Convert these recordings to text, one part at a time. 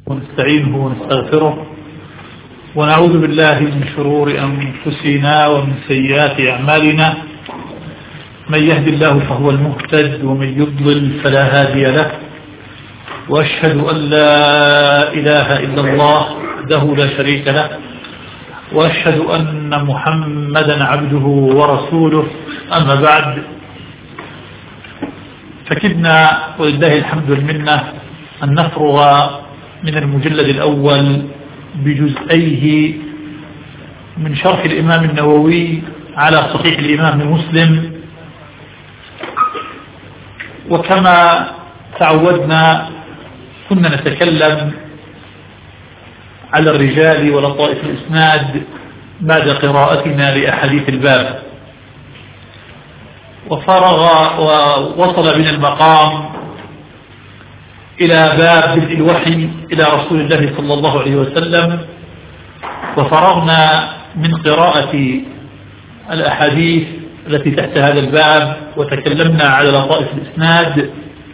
ونستعينه ونستغفره ونعوذ بالله من شرور أنفسنا ومن سيئات أعمالنا. من يهد الله فهو المهتد ومن يضلل فلا هادي له، وأشهد أن لا إله إلا الله وحده لا شريك له، وأشهد أن محمدا عبده ورسوله. أما بعد، فكدنا ولله الحمد والمنة أن نفرغ من المجلد الأول بجزئيه من شرح الإمام النووي على صحيح الإمام مسلم. وكما تعودنا كنا نتكلم على الرجال ولطائف الإسناد بعد قراءتنا لأحاديث الباب، وفرغ ووصل بنا المقام إلى باب بدء الوحي إلى رسول الله صلى الله عليه وسلم، وفرغنا من قراءة الأحاديث التي تحت هذا الباب وتكلمنا على لطائف الإسناد،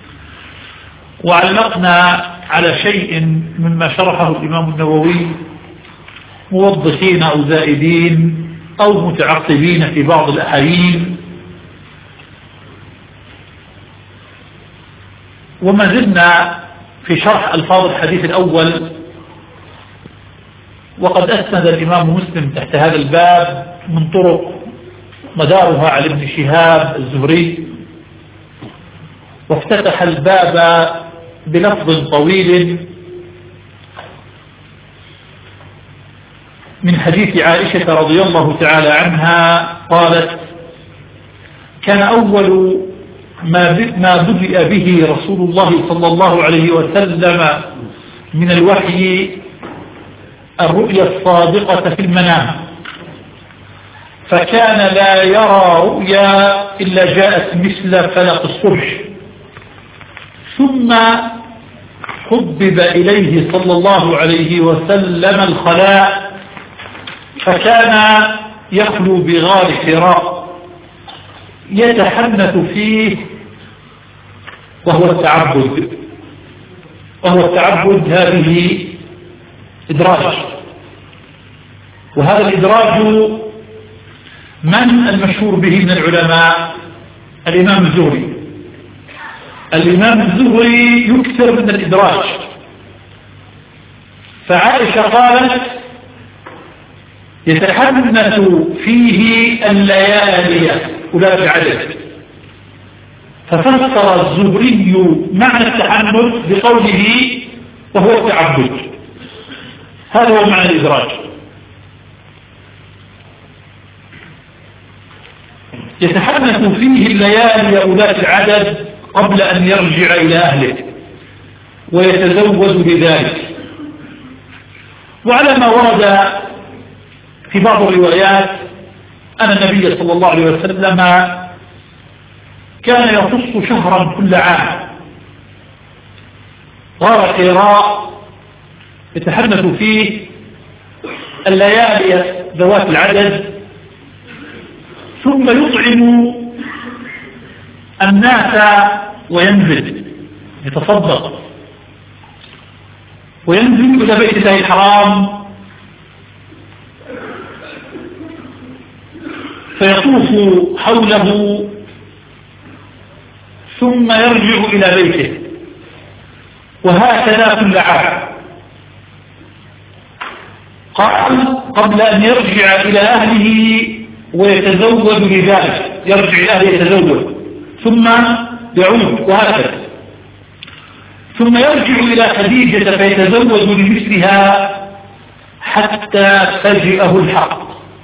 وعلقنا على شيء مما شرحه الإمام النووي موضحين أو زائدين أو متعقبين في بعض الأحايين. وما زلنا في شرح ألفاظ الحديث الأول، وقد أسند الإمام مسلم تحت هذا الباب من طرق مدارها على ابن شهاب الزهري، وافتتح الباب بلفظ طويل من حديث عائشة رضي الله تعالى عنها قالت: كان أول ما بدأ به رسول الله صلى الله عليه وسلم من الوحي الرؤيا الصادقة في المنام، فكان لا يرى رؤيا إلا جاءت مثل فلق الصبح، ثم حبب إليه صلى الله عليه وسلم الخلاء، فكان يخلو بغار حراء يتحنث فيه وهو التعبد هذه إدراج. وهذا الإدراج من المشهور به من العلماء؟ الإمام الزهري. الإمام الزهري يكثر من الإدراج، فعائشة قالت: يتحنث فيه الليالي أولاد العدد، ففسر الزهري معنى التحنث بقوله وهو التعبد. هذا هو معنى الإدراج. يتحنث فيه الليالي أولاد العدد قبل أن يرجع إلى أهله ويتزوج بذلك. وعلى ما ورد في بعض الروايات أن النبي صلى الله عليه وسلم كان يخص شهرا كل عام غار حراء يتحنث فيه الليالي ذوات العدد، ثم يطعم الناس وينزل يتصدق وينزل إلى بيت الله الحرام، فيطوف حوله ثم يرجع إلى بيته، وهكذا كل عام. قال: قبل أن يرجع إلى أهله ويتزوج بذلك، يرجع إلى أهله يتزوج ثم يعود، وهكذا، ثم يرجع إلى خديجة فيتزوج بمثلها حتى فجئه الحق،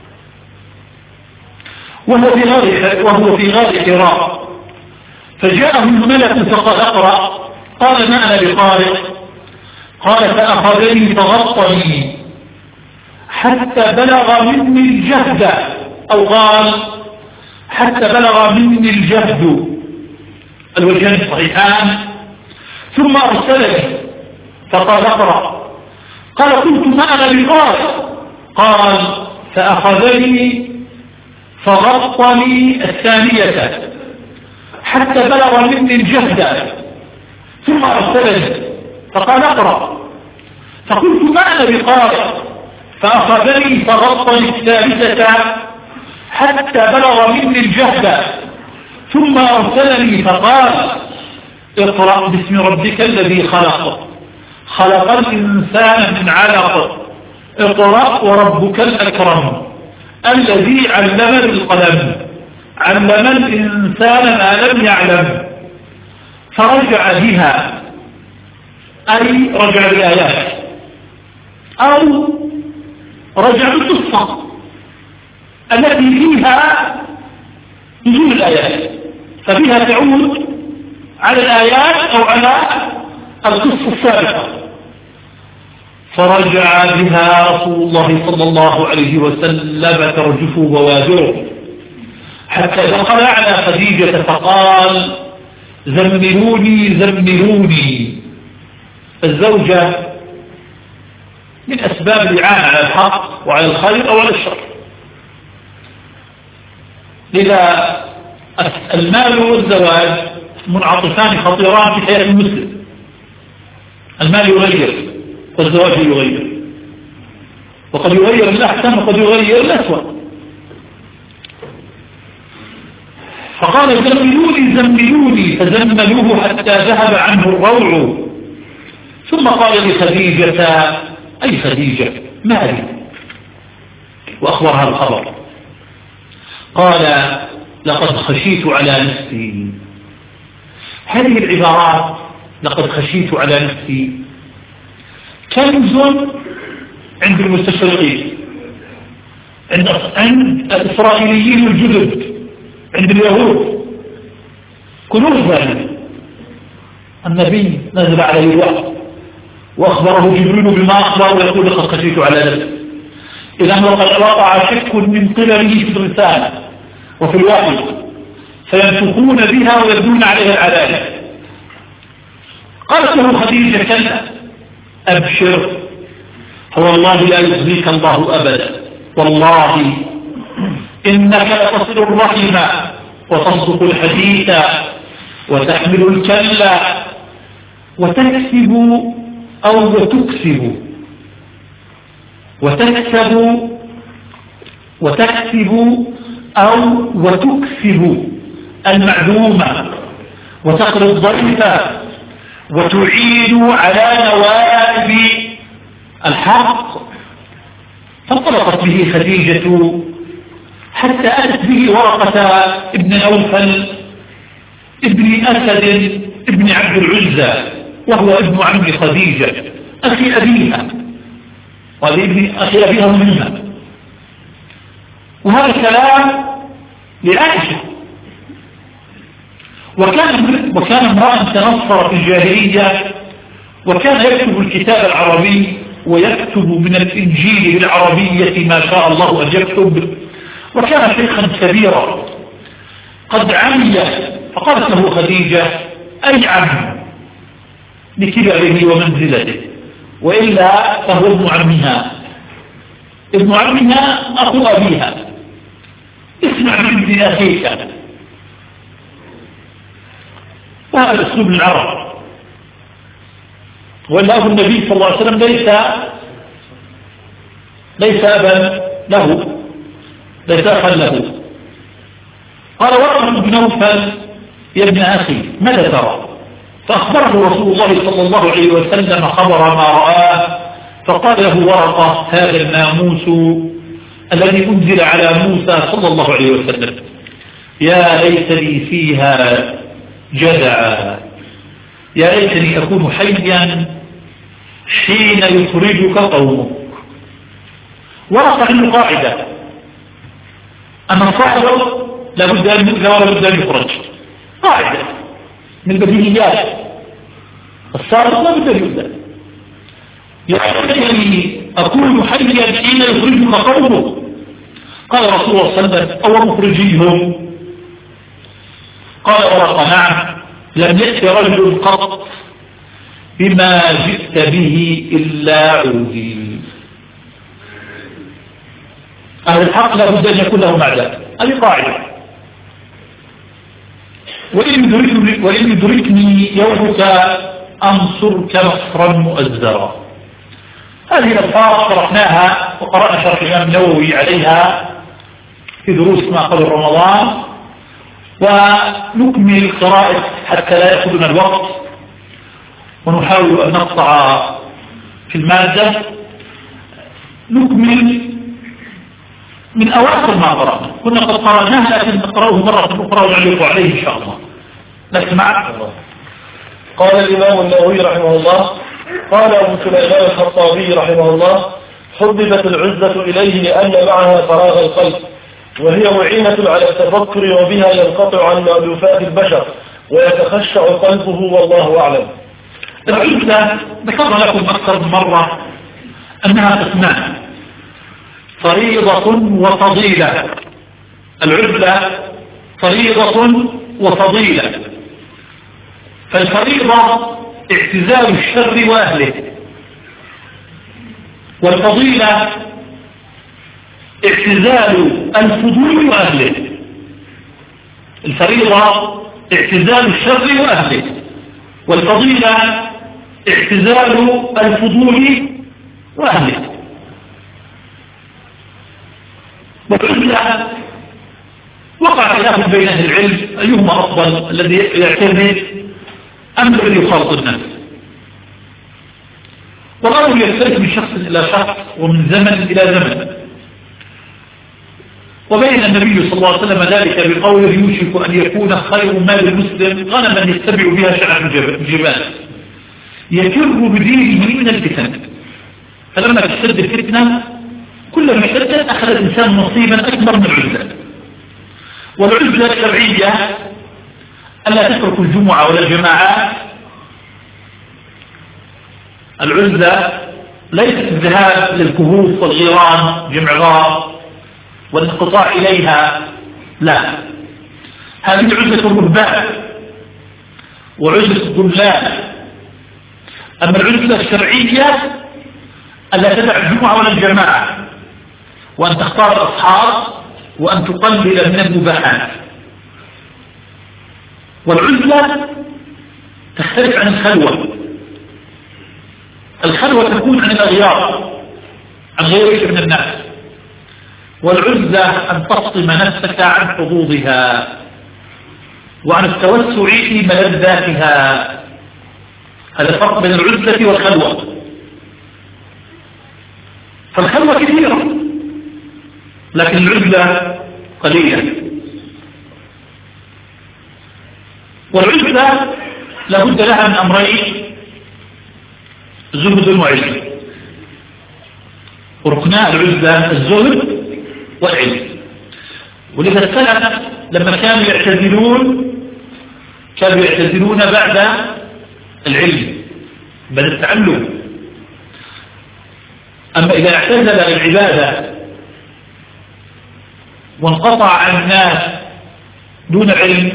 وهو في غار حراء، فجاءه الملك فقال: اقرأ. قال: ما أنا بقارئ. قال: فأخذني فغطني حتى بلغ مني الجهد، أو قال حتى بلغ مني الجهد، الوجهان صحيحان، ثم أرسلني فقال: اقرأ. قال: قلت: ما أنا بقارئ. قال: فأخذني فغطني الثانية حتى بلغ مني الجهد، ثم أرسلني فقال: اقرأ. فقلت ما أنا بقارئ، فأخذني فغطني الثالثة حتى بلغ مني الجهد، ثم أرسلني فقال اقرأ باسم ربك الذي خلق، خلق الإنسان من علق، اقرأ وربك الأكرم الذي علم بالقلم، علم الإنسان ما لم يعلم. فرجع بها، أي رجع بآيات، أو رجع بالقصة التي فيها نزول الآيات، فبها تعود على الآيات أو على القصة السابقة. فرجع بها رسول الله صلى الله عليه وسلم ترجف بوادره، حتى دخل على خديجة فقال زملوني زملوني. الزوجة من أسباب الإعانة على الحق وعلى الخير أو على الشر. لذا المال والزواج منعطفان خطيران في حياة المسلم. المال يغير والزواج يغير، وقد يغير الأحسن وقد يغير الأسوأ. فقال زملوني زملوني، فزملوه حتى ذهب عنه الروع. ثم قال لخديجة أي خديجة مالي، وأخبرها الخبر. قال لقد خشيت على نفسي. هذه العبارات لقد خشيت على نفسي كنز عند المستشرقين، عند الإسرائيليين الجدد، عند اليهود كنوز. النبي نزل عليه الوحي وأخبره جبريل بما أخبر ويقول لقد خشيت على نفسي. إذا وقد وقع شك من قبله في الرسالة وفي الوحي، فينفخون بها ويبدون عليها العدالة. قالت له خديجة كلا أبشر، فوالله لا يخزيك الله أبدا، والله إنك لتصل الرحم وتصدق الحديث وتحمل الكلا وتكسب أو وتكسب أو وتكسب المعدومة وتقري الضيف وتعين على نوائب الحق. فانطلقت به خديجة حتى أتت به ورقة ابن نوفل ابن أسد ابن عبد العزى، وهو ابن عم خديجة أخي أبيها، وابن أخي أبيها منها. وهذا الكلام لعائشة. وكان امرأ تنصر في الجاهلية، وكان يكتب الكتاب العربي ويكتب من الإنجيل بالعربية ما شاء الله أن يكتب، وكان شيخا كبيرا قد عمي. فقالت له خديجة أي عم لكبره ومنزلته، وإلا فهو ابن عمها، ابن عمها أخو أبيها، اسمع من ابن أخيك. وهذا أسلوب العرب. وإلا أبو النبي صلى الله عليه وسلم ليس أبا له، ليس أخا له. قال ورقة بن نوفل يا ابن أخي ماذا ترى؟ فأخبره رسول الله صلى الله عليه وسلم خبر ما رآه. فقال له ورقة هذا الناموس الذي أنزل على موسى صلى الله عليه وسلم، يا ليت لي فيها جدعا، يا ليتني أكون حيا حين يخرجك قومك. ورقة عنه قاعدة أن الصاحب لابد أن يخرج، قاعدة من البديهيات. الصادق لابد أن يبدأ، يعني أكون حيا حين يخرجك قومك. قال رسول الله صلى الله عليه وسلم أو مخرجيهم؟ قال ورقة نعم، لم يأتي رجل قط بما جئت به إلا عودي. أهل الحق لابد أن يكون له معدل، هذه قاعدة. وإن يدركني يومك أنصرك نصرا مؤزرا. هذه الألفاظ شرحناها وقرأنا شرح الإمام النووي عليها في دروس ما قبل رمضان، ونكمل قراءة حتى لا يأخذنا الوقت، ونحاول أن نقطع في المادة. نكمل من أواخر ما قرأنا، كنا قد قرأناها لكن نقرأه مرة أخرى ونعلق عليه إن شاء الله. نسمع. قال الإمام النووي رحمه الله: قال أبو سليمان الخطابي رحمه الله: حببت العزة إليه لأن معها فراغ القلب، وهي معينة على التفكر، وبها ينقطع عن مألوفات البشر ويتخشع قلبه، والله أعلم. العزة ذكرنا لكم أكثر من مرة أنها قسمان: فريضة وفضيلة. العزة فريضة وفضيلة. فالفريضة اعتزال الشر وأهله، والفضيلة اعتزال الفضول وأهله. الفريضة اعتزال الشر وأهله، والفضيلة اعتزال الفضول وأهله. والعزة وقع خلاف بين أهل العلم أيهما أفضل، الذي يعتمد أم الذي يخالط الناس. والأمر يختلف من شخص إلى شخص ومن زمن إلى زمن. وبين النبي صلى الله عليه وسلم ذلك بقوله: يوشك أن يكون خير مال المسلم غنما يتبع بها شعب الجبال يفر بدينه من الفتن. فلما تشتد الفتنة كلما اشتدت أخذ الإنسان نصيبا أكبر من العزة. والعزة الشرعية ألا تترك الجمعة ولا الجماعات. العزة ليست الذهاب للكهوف والغيران جمع غار والانقطاع إليها، لا، هذه عزة الرهبان وعزة الضلال. أما العزة الشرعية ألا تدع الجمعة ولا الجماعة، وأن تختار الأصحاب، وأن تقلل من المباحات. والعزلة تختلف عن الخلوة. الخلوة تكون عن الأغيار، عن غيرك من الناس. والعزلة أن تفصم نفسك عن حظوظها وعن التوسع في ملذاتها. هذا الفرق بين العزلة والخلوة. فالخلوة كثيرة لكن العزلة قليلة. والعزلة لابد لها من أمرين: زهد وعلم. وركناء العزلة الزهد والعلم. ولذا السلف لما كانوا يعتزلون بعد العلم، بعد التعلم. أما إذا اعتزل العبادة وانقطع عن الناس دون علم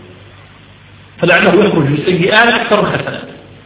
فلعله يخرج بالسيئات أكثر من الحسنات.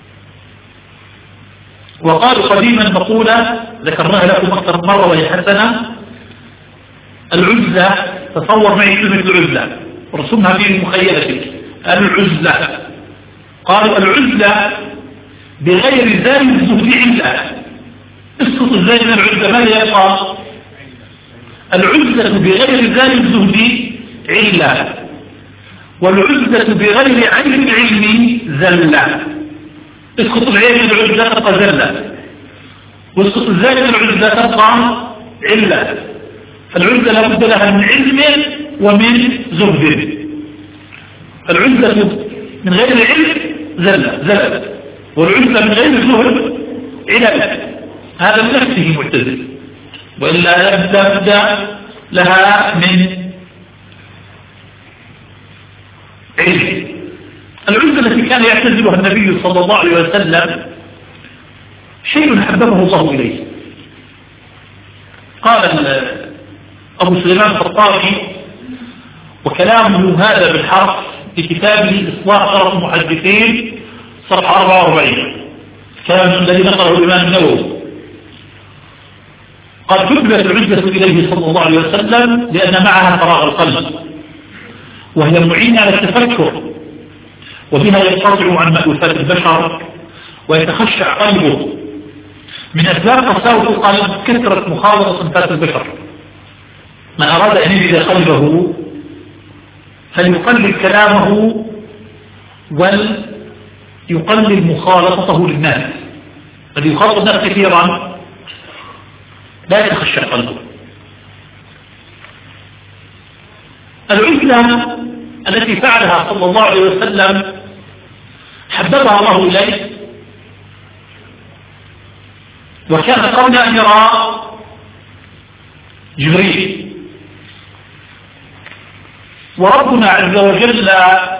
وقالوا قديما مقولة ذكرناها لكم أكثر من مرة وهي حسنة: العزة، تصور معي كلمة العزة ورسمها في مخيلتك. العزة، قالوا العزة بغير ذلك الزهد علة. اسقط ازاي من العزة ماذا يبقى؟ العزة بغير ذلك الزهد علة، والعزة بغير عين العلم زلة. اسقط العين من العزة تبقى زلة، واسقط الزاي من العزة تبقى علة. فالعزة لابد لها من علم ومن زهد. العزة من غير علم زلة، والعزة من غير زهد علة. هذا من نفسه معتزل، وإلا لابد لها من علم. العزة التي كان يعتزلها النبي صلى الله عليه وسلم شيء حببه الله إليه. قال أبو سليمان الخطابي، وكلامه هذا بالحرف في كتابه إصلاح شرف المحدثين صفحة 44، كلام الذي نقره الإمام النووي. قد حببت العزة إليه صلى الله عليه وسلم لأن معها فراغ القلب، وهي معينة على التفكر، وبها ينقطع عن مألوفات البشر ويتخشع قلبه. من أسباب قساوة القلب كثرة مخالطة صنفات البشر. من أراد أن يجد قلبه فليقلل كلامه وليقلل مخالطته للناس. الذي يخالط الناس كثيرا لا يتخشى قلبه. العزلة التي فعلها صلى الله عليه وسلم حببها الله إليه، وكان قبل أن يرى جبريل، وربنا عز وجل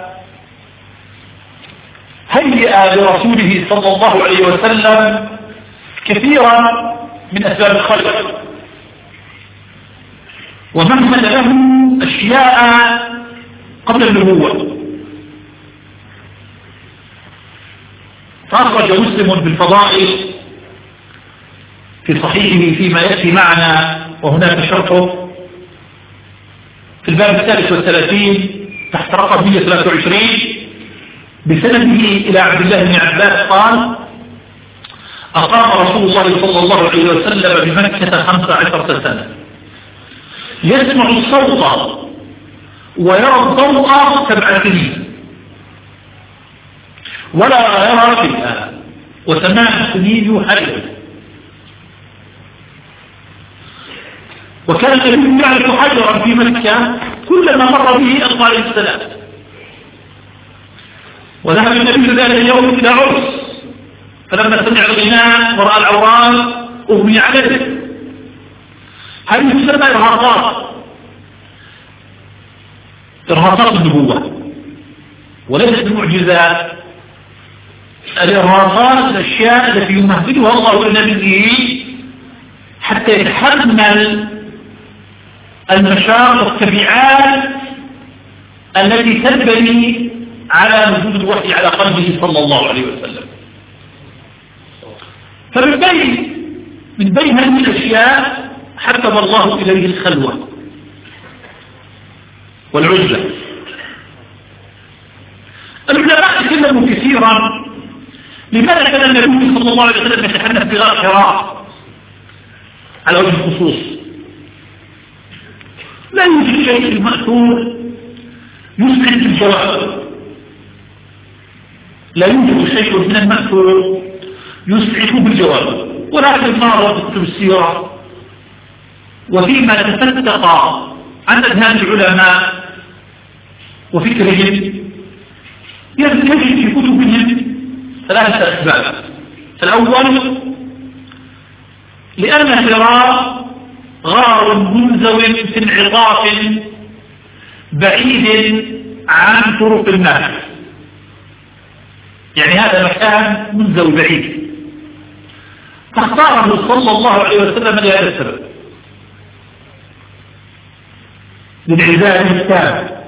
هيئ لرسوله صلى الله عليه وسلم كثيرا من أسباب الخلق، ومهد له أشياء قبل النبوة. فأخرج مسلم بالفضائل في صحيحه فيما يأتي معنا وهناك شرحه في الباب 33 تحت رقم 123 بسنده إلى عبد الله بن عباس قال: أقام رسول الله صلى الله عليه وسلم بمكة 15 سنة يسمع الصوت ويرى الضوء 7 سنين ولا يرى شيئا، و8 سنين يوحى إليه. وكان النبي يعرف حجرا في مكة كلما مر به ألقى عليه السلام. وذهب النبي ذات اليوم إلى عرس، فلما سمع الغناء ورأى العوران أغمي عليه. هذه تسمى إرهاصات النبوة وليست المعجزات. الإرهاصات الأشياء التي يمهدها الله لنبيه حتى يتحمل المشاق والتبعات التي تنبني على نزول الوحي على قلبه صلى الله عليه وسلم. فمن بين هذه الأشياء حبب الله إليه الخلوة والعزلة. العلماء تكلموا كثيرا لماذا كان النبي صلى الله عليه وسلم يتحدث في غار حراء على وجه الخصوص. لا يوجد شيء مأثور يسعد الجواب، لا يوجد شيء من المأثور يسعد بالجواب، ولكن ما رأت السيرة وفيما تفتق عن أذهان العلماء وفكرهم يجد في كتبهم 3 أسباب. الأول لأن حراء غار منزو في انعطاف بعيد عن طرق الناس، يعني هذا مكان منزو بعيد، فاختاره صلى الله عليه وسلم لهذا السبب، للعبادة التام.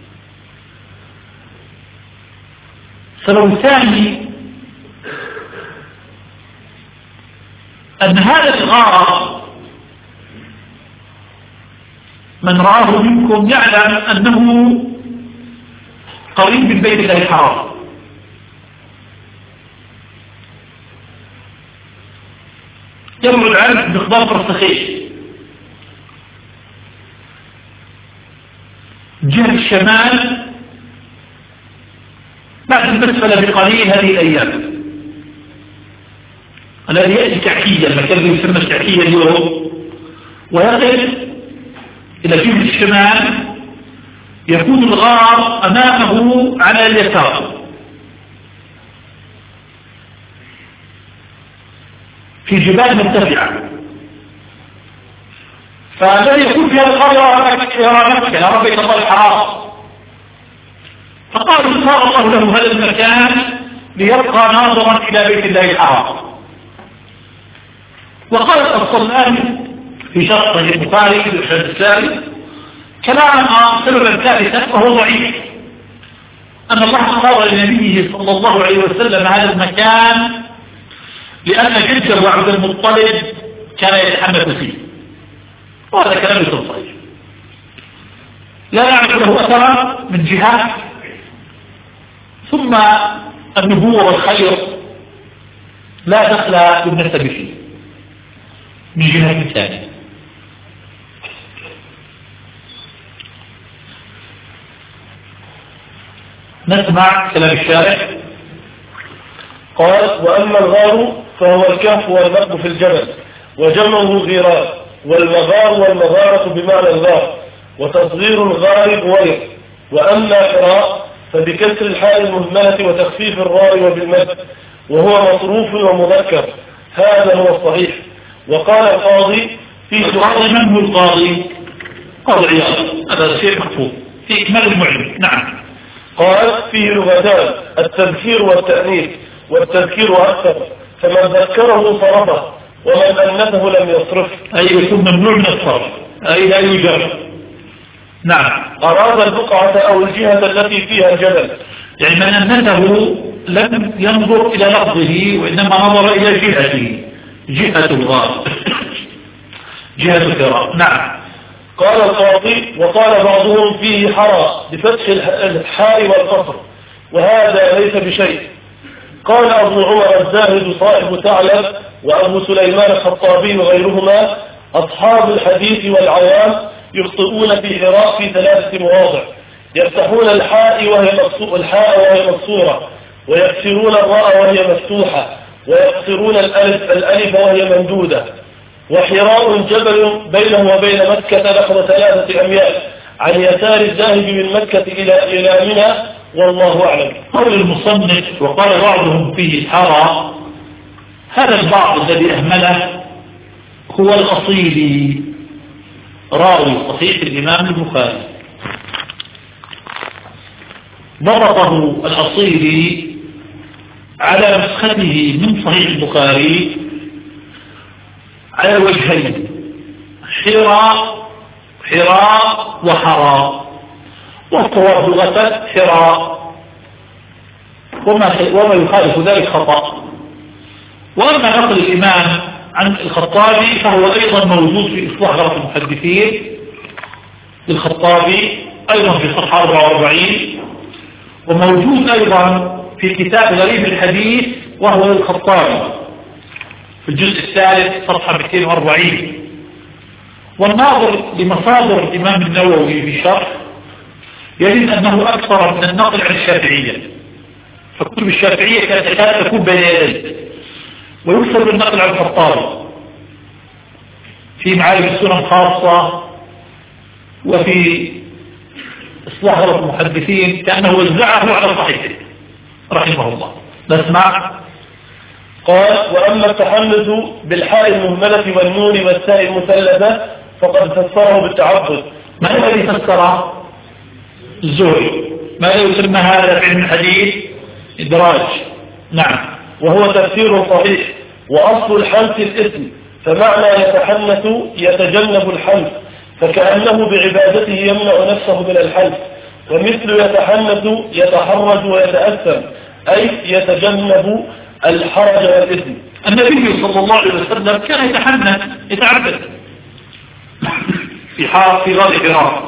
السبب الثاني أن هذا الغار من رآه منكم يعلم أنه قريب من بيت الله الحرام، يبعد عنه بمقدار فرسخين جهة الشمال بعد المسفلة بقليل هذه الأيام. الذي يأتي تحكيا، المكان يسمى تحكيا اليوم، ويقف إلى جهة الشمال، يكون الغار أمامه على اليسار في جبال مرتفعة، فالذي يكون في هذا الغار يرى مكة، يرى بيت الله الحرام. فقالوا صار الله له هذا المكان ليبقى ناظرا إلى بيت الله الحرام. وقال الصلاني في شرح البخاري في الحديث الثالث كلام سببا ثالثا وهو ضعيف، أن الله اختار لنبيه صلى الله عليه وسلم هذا المكان لأن جده عبد المطلب كان يتحمس فيه، وهذا كلام ليس صحيح، لا نعرف له أثرا من جهات، ثم النبوة والخير لا دخل بالنسب فيه. من جهة ثانية. نسمع كلام الشارع. قال: وأما الغار فهو الكهف والنقب في الجبل، وجمعه غيران، والمغار والمغارة بمعنى الغار، وتصغير الغار غوير. وأما قراء فبكسر الحاء المهملة وتخفيف الراء وبالمد، وهو مصروف ومذكر، هذا هو الصحيح. وقال القاضي في القاضي من هو القاضي؟ قاضي عياض، هذا شيء محفوظ في إكمال المعلم. نعم. قال: فيه لغتان، التذكير والتأنيث، والتذكير أكثر، فمن ذكره صرفه، ومن أنثه لم يصرف. أي يكون ممنوع من الصرف، أي لا يجرب. نعم. أراد البقعة أو الجهة التي فيها الجبل، يعني من أنثه لم ينظر إلى لفظه، وإنما نظر إلى جهته، جهة الغار، جهة القراء. نعم. قال القاضي: وقال بعضهم فيه حرى بفتح الحاء والقصر، وهذا ليس بشيء. قال أبو عمر الزاهد صاحب ثعلب، وأبو سليمان الخطابي وغيرهما: أصحاب الحديث والعوام يخطئون في حراء في 3 مواضع: يفتحون الحاء وهي مكسورة، ويكسرون الراء وهي مفتوحة، ويقصرون الألف وهي ممدودة. وحراء جبل بينه وبين مكة نحو 3 أميال عن يسار الذاهب من مكة إلى منى، والله أعلم. قول المصنف: وقال بعضهم فيه حرى، هذا البعض الذي أهمله هو الأصيلي راوي صحيح الإمام البخاري، ضبطه الأصيلي على نسخته من صحيح البخاري على وجهين: حراء وحراء، والصواب لغة حراء، وما يخالف ذلك خطأ. وأما نقل الإمام عن الخطابي فهو أيضا موجود في إصلاح غلط المحدثين للخطابي أيضا في صفحة 44، وموجود أيضا في كتاب غريب الحديث وهو للخطابي في الجزء الثالث صفحة 240. والناظر لمصادر الإمام النووي في الشرح يجد أنه أكثر من النقل عن الشافعية، فكتب الشافعية كانت تكون بين يديه، ويكثر بالنقل عن الخطابي في معارف السنن خاصة وفي إصلاح غلط المحدثين، كأنه وزعه على صحيحه رحمه الله. نسمع. قال: وأما التحنث بالحاء المهملة والنون والتاء المثلثة فقد فسره بالتعبد. ما الذي فسره؟ الزهري. ماذا يسمى هذا في علم الحديث؟ إدراج. نعم. وهو تفسير صحيح. وأصل الحنث الاسم، فمعنى يتحنث يتجنب الحنث، فكأنه بعبادته يمنع نفسه من الحنث. ومثل يتحنث يتحرج ويتأثم، أي يتجنب الحرج والإثم. النبي صلى الله عليه وسلم كان يتحنث يتعبد في غار حراء،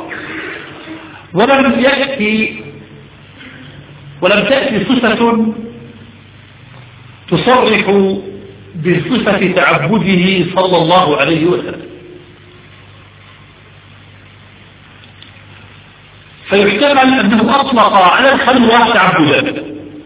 ولم تأتي صفة تصرح بصفة تعبده صلى الله عليه وسلم، فيحتمل أنه أطلق على الخلوة تعبدا،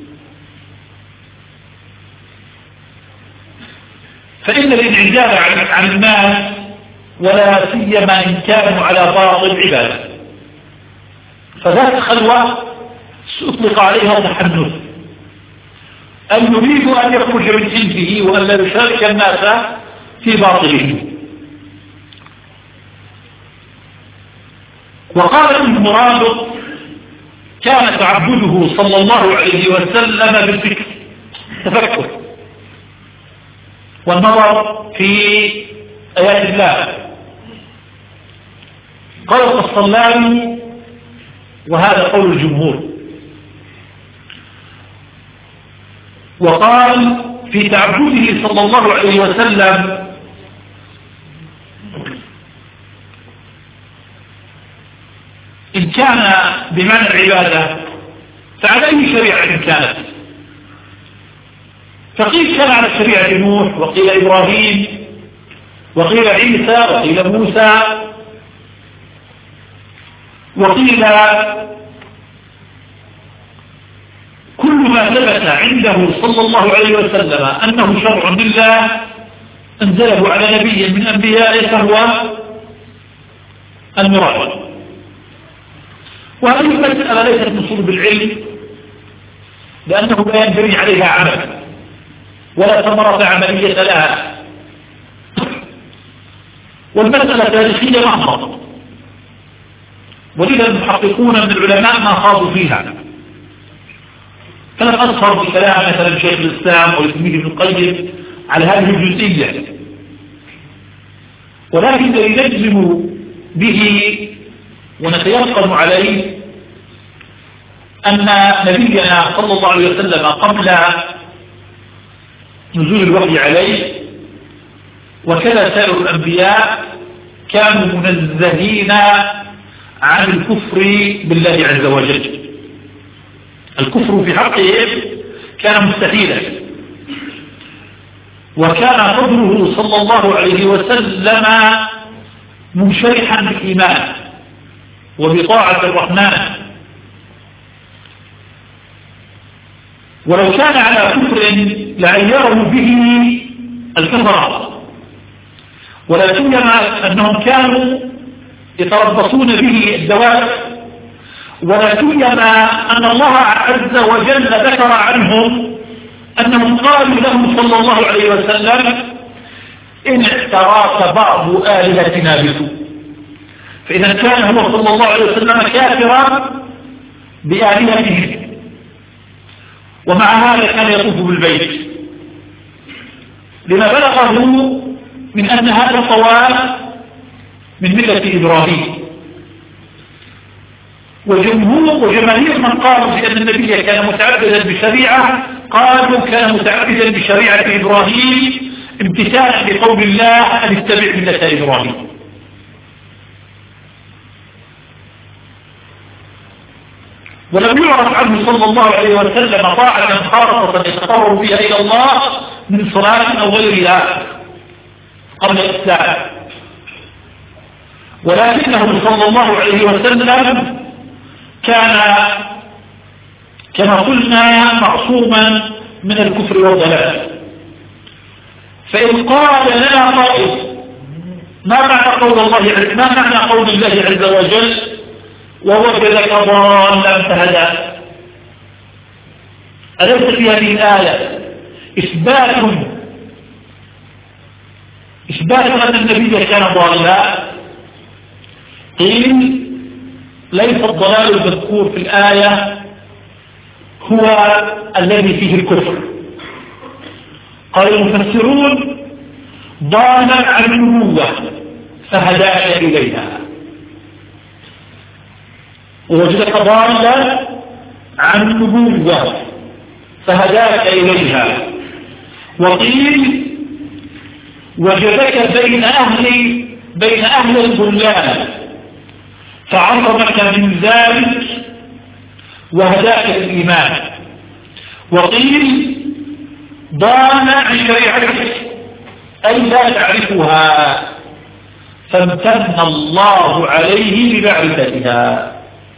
فإن الانعزال عن الناس ولا سيما إن كانوا على باطل عبادة، فذات الخلوة أطلق عليها تحنث، أن يريد أن يخرج من جنسه وأن لا يشارك الناس في باطله. وقال ابن مرابط: كان تعبده صلى الله عليه وسلم بالفكر، تفكر والنظر في آيات الله. قال القسطلاني، وهذا قول الجمهور، وقال في تعبده صلى الله عليه وسلم إن كان بمعنى العبادة فعلى أي شريعة كانت، فقيل كان على شريعة نوح، وقيل إبراهيم، وقيل عيسى وقيل موسى وقيل كل ما ثبت عنده صلى الله عليه وسلم أنه شرع لله أنزله على نبي من أنبيائه فهو المراد. وهذه المسألة ليست من صلب العلم لأنه لا ينبني عليها عمل ولا ثمرة عملية لها، والمسألة تاريخية محضة، ولذا المحققون من العلماء ما خاضوا فيها. فلم أظهر بكلام مثلا شيخ الإسلام وتلميذ ابن القيم على هذه الجزئية، ولكن الذي نجزم به ونتيقن عليه أن نبينا صلى الله عليه وسلم قبل نزول الوحي عليه وكذا سائر الأنبياء كانوا منزهين عن الكفر بالله عز وجل. الكفر في حقهم كان مستحيلا، وكان قدره صلى الله عليه وسلم منشرحا بالإيمان وبطاعة الرحمن، ولو كان على كفر لعيره به الكفرة، ولا سيما أنهم كانوا يتربصون به الدوائر، ولا سيما أن الله عز وجل ذكر عنهم أنهم قالوا له صلى الله عليه وسلم إن اعتراك بعض آلهتنا بسوء. فإذا كان هو صلى الله عليه وسلم كافرا بآلهتهم، ومع هذا كان يطوف بالبيت لما بلغه من أن هذا الطواف من ملة إبراهيم. وجماهير من قالوا بأن النبي كان متعبدا بشريعة قالوا كان متعبدا بشريعة إبراهيم امتثالا لقول الله أن اتبع ملة إبراهيم. ولم يعرف عنه صلى الله عليه وسلم طاعة خالصة يتقرب بها إلى الله من صلاة أو غيرها قبل الإسلام، ولكنه صلى الله عليه وسلم كان كما قلنا معصوما من الكفر والضلال. فإن قال لنا قائل ما معنى قول الله عز وجل ووجدك ضالا فهدى، أليس في هذه الآية إثبات أن النبي كان ضالا؟ قيل ليس الضلال المذكور في الآية هو الذي فيه الكفر. قال المفسرون ضال عن النبوة فهداك إليها، ووجدك ضالا عن النبوة فهداك إليها. وقيل وجدك بين أهل الضلال فعرضك من ذلك وهداك الإيمان. وقيل ضال عن شريعتك أي لا تعرفها فامتن الله عليه بمعرفتها.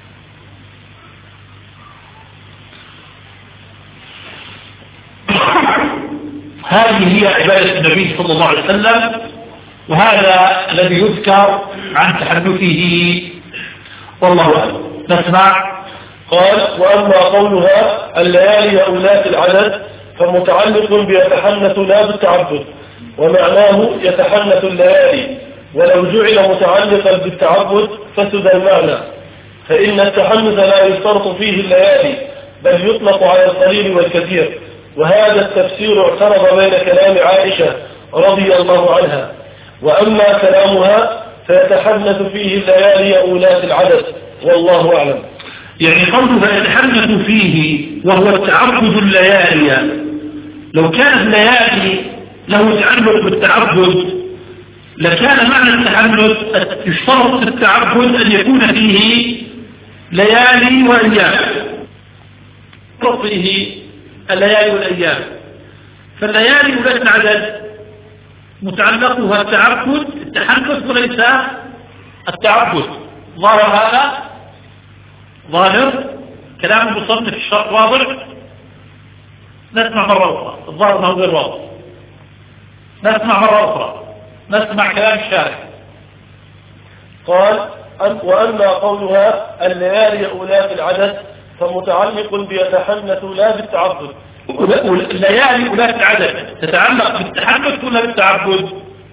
هذه هي عبادة النبي صلى الله عليه وسلم، وهذا الذي يذكر عن تحدثه والله أعلم. نسمع. قال وأما قولها الليالي أولات العدد فمتعلق بيتحنث لا بالتعبد، ومعناه يتحنث الليالي، ولو جعل متعلقا بالتعبد فسد المعنى، فإن التحنث لا يشترط فيه الليالي بل يطلق على القليل والكثير. وهذا التفسير اعترض بين كلام عائشة رضي الله عنها، وأما كلامها فيتحنث فيه الليالي أولات العدد والله أعلم. يعني قوله يتحنث فيه وهو التعبد الليالي، لو كانت الليالي له تعلق بالتعبد لكان معنى التحنث يشترط في التعبد أن يكون فيه ليالي وأيام، فيه الليالي والأيام. فالليالي أولات العدد متعلقها التعبد التحنث وليس التعبد. ظاهر كلام المصنف الشرح واضح. نسمع مرة أخرى. الظاهر ما هو غير واضح. نسمع مرة أخرى. نسمع كلام الشارع. قال وأما قولها الليالي أولاد العدد فمتعلق بيتحنث لا بالتعبد. الليالي أولاد العدد تتعلق بالتحنث ولا بالتعبد؟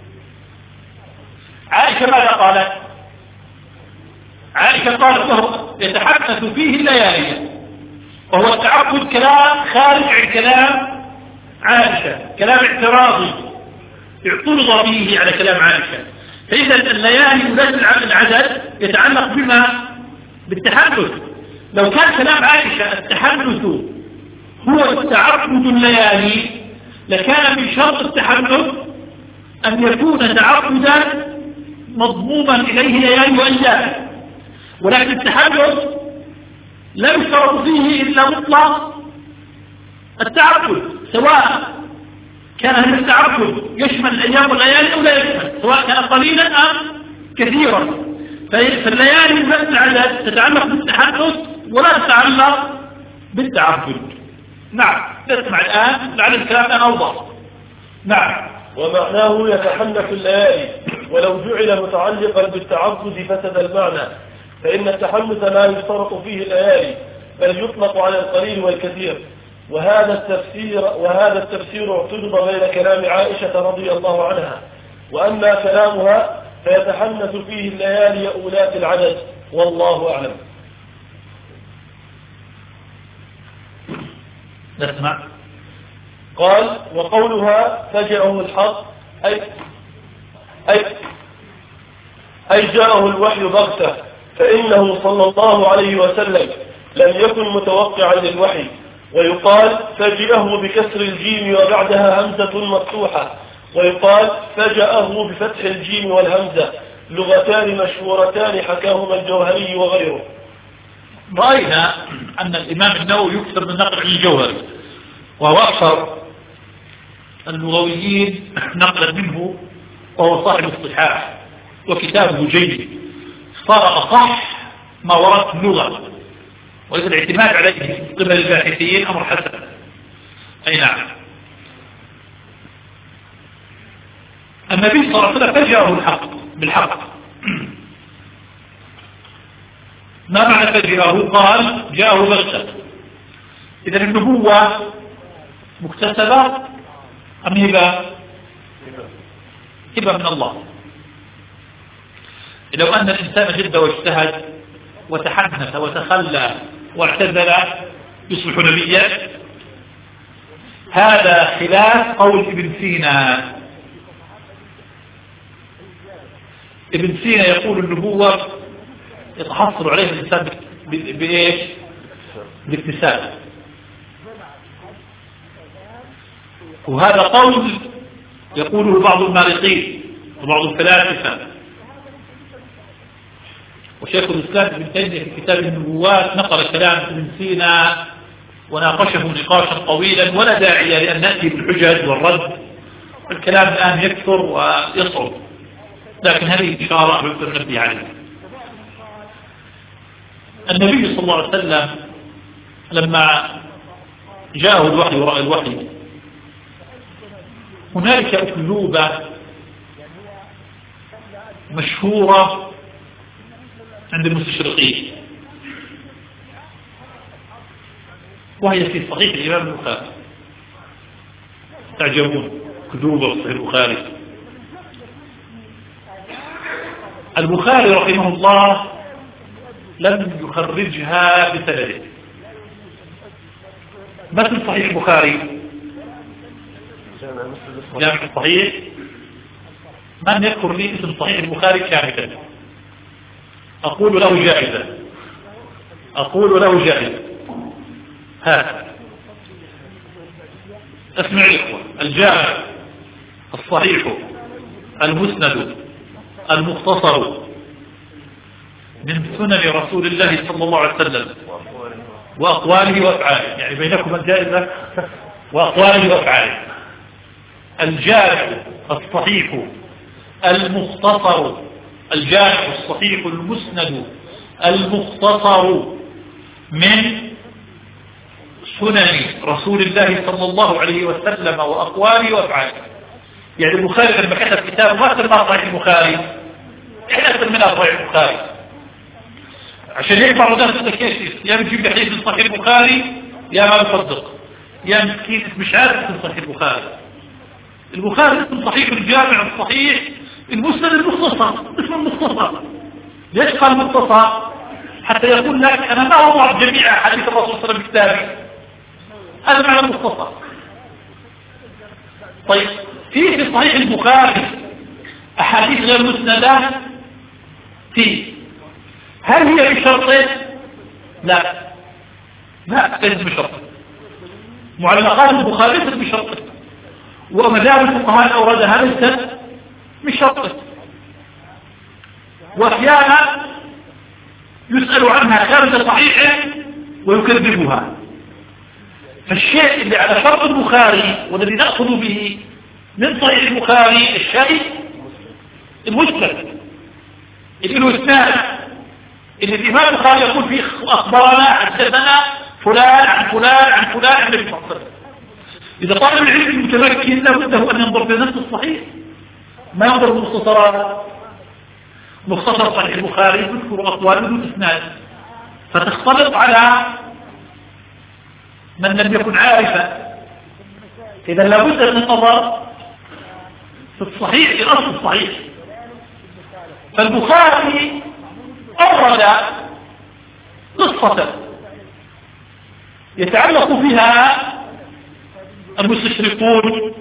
عائشة ماذا قالت؟ عائشة قالت وهو يتحدث فيه الليالي، وهو التعبد كلام خارج عن كلام عائشة، كلام اعتراضي اعترض فيه على كلام عائشة. فإذا الليالي أولاد العدد يتعلق بما؟ بالتحدث. لو كان كلام عائشة التحدث هو التعبد الليالي لكان من شرط التحدث أن يكون تعبدا مضموما إليه ليالي وأيام، ولكن التحدث لا يشترط فيه إلا مطلق التعبد، سواء كان هذا التعبد يشمل الأيام والليالي أو لا يشمل، سواء كان قليلا أم كثيرا. فالليالي ذات العدد تتعلق بالتحدث ولا تتعلق بالتعبد. نعم، نسمع الآن لعل الكلام الآن أوضح. نعم. ومعناه يتحنث الليالي، ولو جعل متعلقا بالتعبد فسد المعنى، فإن التحنث لا يشترط فيه الليالي بل يطلق على القليل والكثير. وهذا التفسير اعترض بين كلام عائشة رضي الله عنها، وأما كلامها فيتحنث فيه الليالي أولات العدد، والله أعلم. نسمع. قال وقولها فجأه الحق أي جاءه الوحي بغتة، فإنه صلى الله عليه وسلم لم يكن متوقعا للوحي. ويقال فجأه بكسر الجيم وبعدها همزة مفتوحة، ويقال فجأه بفتح الجيم والهمزة، لغتان مشهورتان حكاهما الجوهري وغيره. رأينا أن الإمام النووي يكثر من نقل الجوهري، وهو أكثر اللغويين نقلا منه، وهو صاحب الصحاح وكتابه جيد، صار أصح ما ورد اللغة، ولكن الاعتماد عليه قبل الباحثين أمر حسن. أي نعم. النبي صلى الله عليه وسلم فجأه الحق بالحق. ما معنى فجأه؟ قال جاءه بغتة. إذا النبوة مكتسبة أم هبة؟ هبة من الله. لو أن الإنسان جد واجتهد وتحنث وتخلى واعتزل يصبح نبيا. هذا خلاف قول ابن سينا. ابن سينا يقول النبوة يتحصل عليها الإنسان بإيش؟ بالاكتساب. وهذا قول يقوله بعض المارقين وبعض الفلاسفة. وشيخ الإسلام ابن تيمية في كتاب النبوات نقل كلام ابن سينا وناقشه نقاشا طويلا، ولا داعي لأن نأتي بالحجج والرد. الكلام الآن يكثر ويصعب، لكن هذه إشارة بالنبي عليه. النبي صلى الله عليه وسلم لما جاءه الوحي ورأى الوحي، هنالك أكذوبة مشهورة عند المستشرقين، وهي في صحيح الإمام البخاري. تعجبون كذوبة في صحيح البخاري. البخاري رحمه الله لم يخرجها بسنده. مثل صحيح البخاري جامع الصحيح، من يذكر لي اسم صحيح البخاري كاملا أقول له جائزة، أقول له جائزة. هذا اسمع الإخوة: الجامع الصحيح المسند المختصر من سنن رسول الله صلى الله عليه وسلم وأقواله وأفعاله. يعني بينكم الجائزة وأقواله وأفعاله. الجامع الصحيح المختصر، الجامع الصحيح المسند المختصر من سنن رسول الله صلى الله عليه وسلم وأقواله وأفعاله. يعني البخاري لما كتب كتاب ما سماه صحيح البخاري، احنا سميناه صحيح البخاري عشان هيك بعض الناس يقول لك ايش يا بتجيب لي حديث من صحيح البخاري يا ما بصدق يا مسكين مش عارف اسم صحيح البخاري. البخاري اسم صحيح الجامع الصحيح المسند المختصر، اسم المختصر. ليش قال مختصر؟ حتى يقول لك انا ما هو جميع حديث الرسول صلى الله عليه وسلم كتابي، هذا معنى مختصر. طيب في صحيح البخاري احاديث غير مسندة هل هي بشرطين؟ لا ليست بشرط. معلقات البخاري ليست بشرط، ومذاهب الفقهاء اوردها ليست بشرط، واحيانا يسأل عنها خارج صحيحه ويكذبها. فالشيء اللي على شرط البخاري والذي نأخذ به من صحيح البخاري الشيء المسند اللي له اسناد، اللي الإمام البخاري يقول فيه أخبرنا حدثنا فلان عن فلان عن فلان عن النبي صلى الله عليه وسلم. إذا طالب العلم المتمكن لابد أن ينظر في نفس الصحيح، ما ينظر بالمختصرات. مختصر صحيح البخاري يذكر أقواله بدون إسناد، فتختلط على من لم يكن عارفا. إذا لابد من النظر في الصحيح في أصل الصحيح. فالبخاري أورد قصة يتعلق فيها المستشرقون،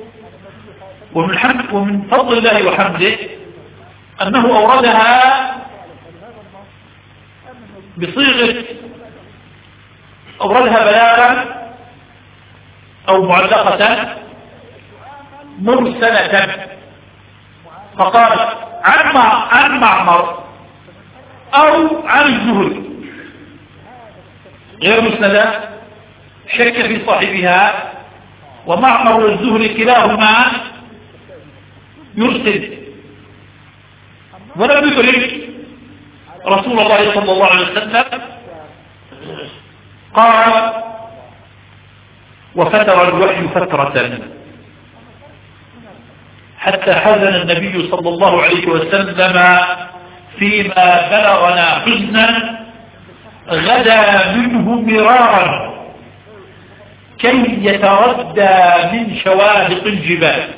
ومن فضل الله وحمده أنه أوردها بصيغة أوردها بلاغا أو معلقة مرسلة، فقال عن معمر أو عن الزهري غير مسندة، شك في صاحبها، ومعمر والزهري كلاهما يرسل، ولم يدرك رسول الله صلى الله عليه وسلم. قال وفتر الوحي فترة حتى حزن النبي صلى الله عليه وسلم فيما بلغنا حزنا غدا منه مرارا كي يتردى من شواهق الجبال،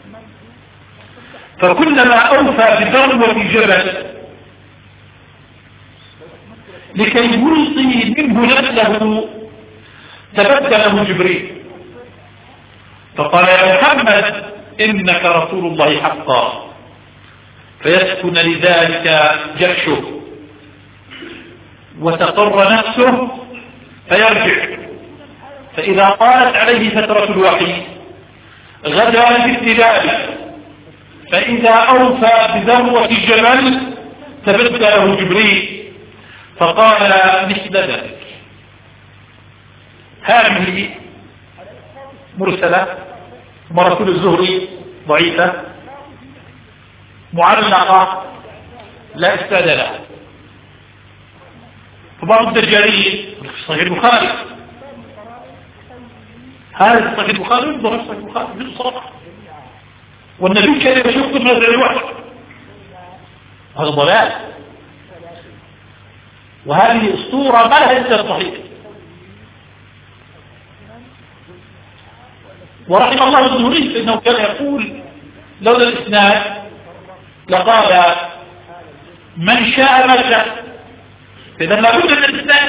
فكلما أوفى بذروة جبل لكي يلقي منه نفسه تبدله جبريل فقال يا محمد إنك رسول الله حقا، فيسكن لذلك جأشه وتقر نفسه فيرجع، فإذا طالت عليه فترة الوحي غدا بالتلال، فإذا أوفى بذروة جبل تبدله جبريل فقال مثل ذلك. هذه مرسلة، مرسول الزهري ضعيفة معلقة لا إسناد لها. فبعض الدجالين في صحيح البخاري، هذا صحيح البخاري ينظر صحيح البخاري بالصراحة، والنبي كان يشوف من هذا الوحي، هذا ضلال، وهذه أسطورة ما لها إسناد صحيح. ورحم الله الزهري فإنه كان يقول لولا الإسناد لقال من شاء ما شاء، إذا لابد من الإسناد.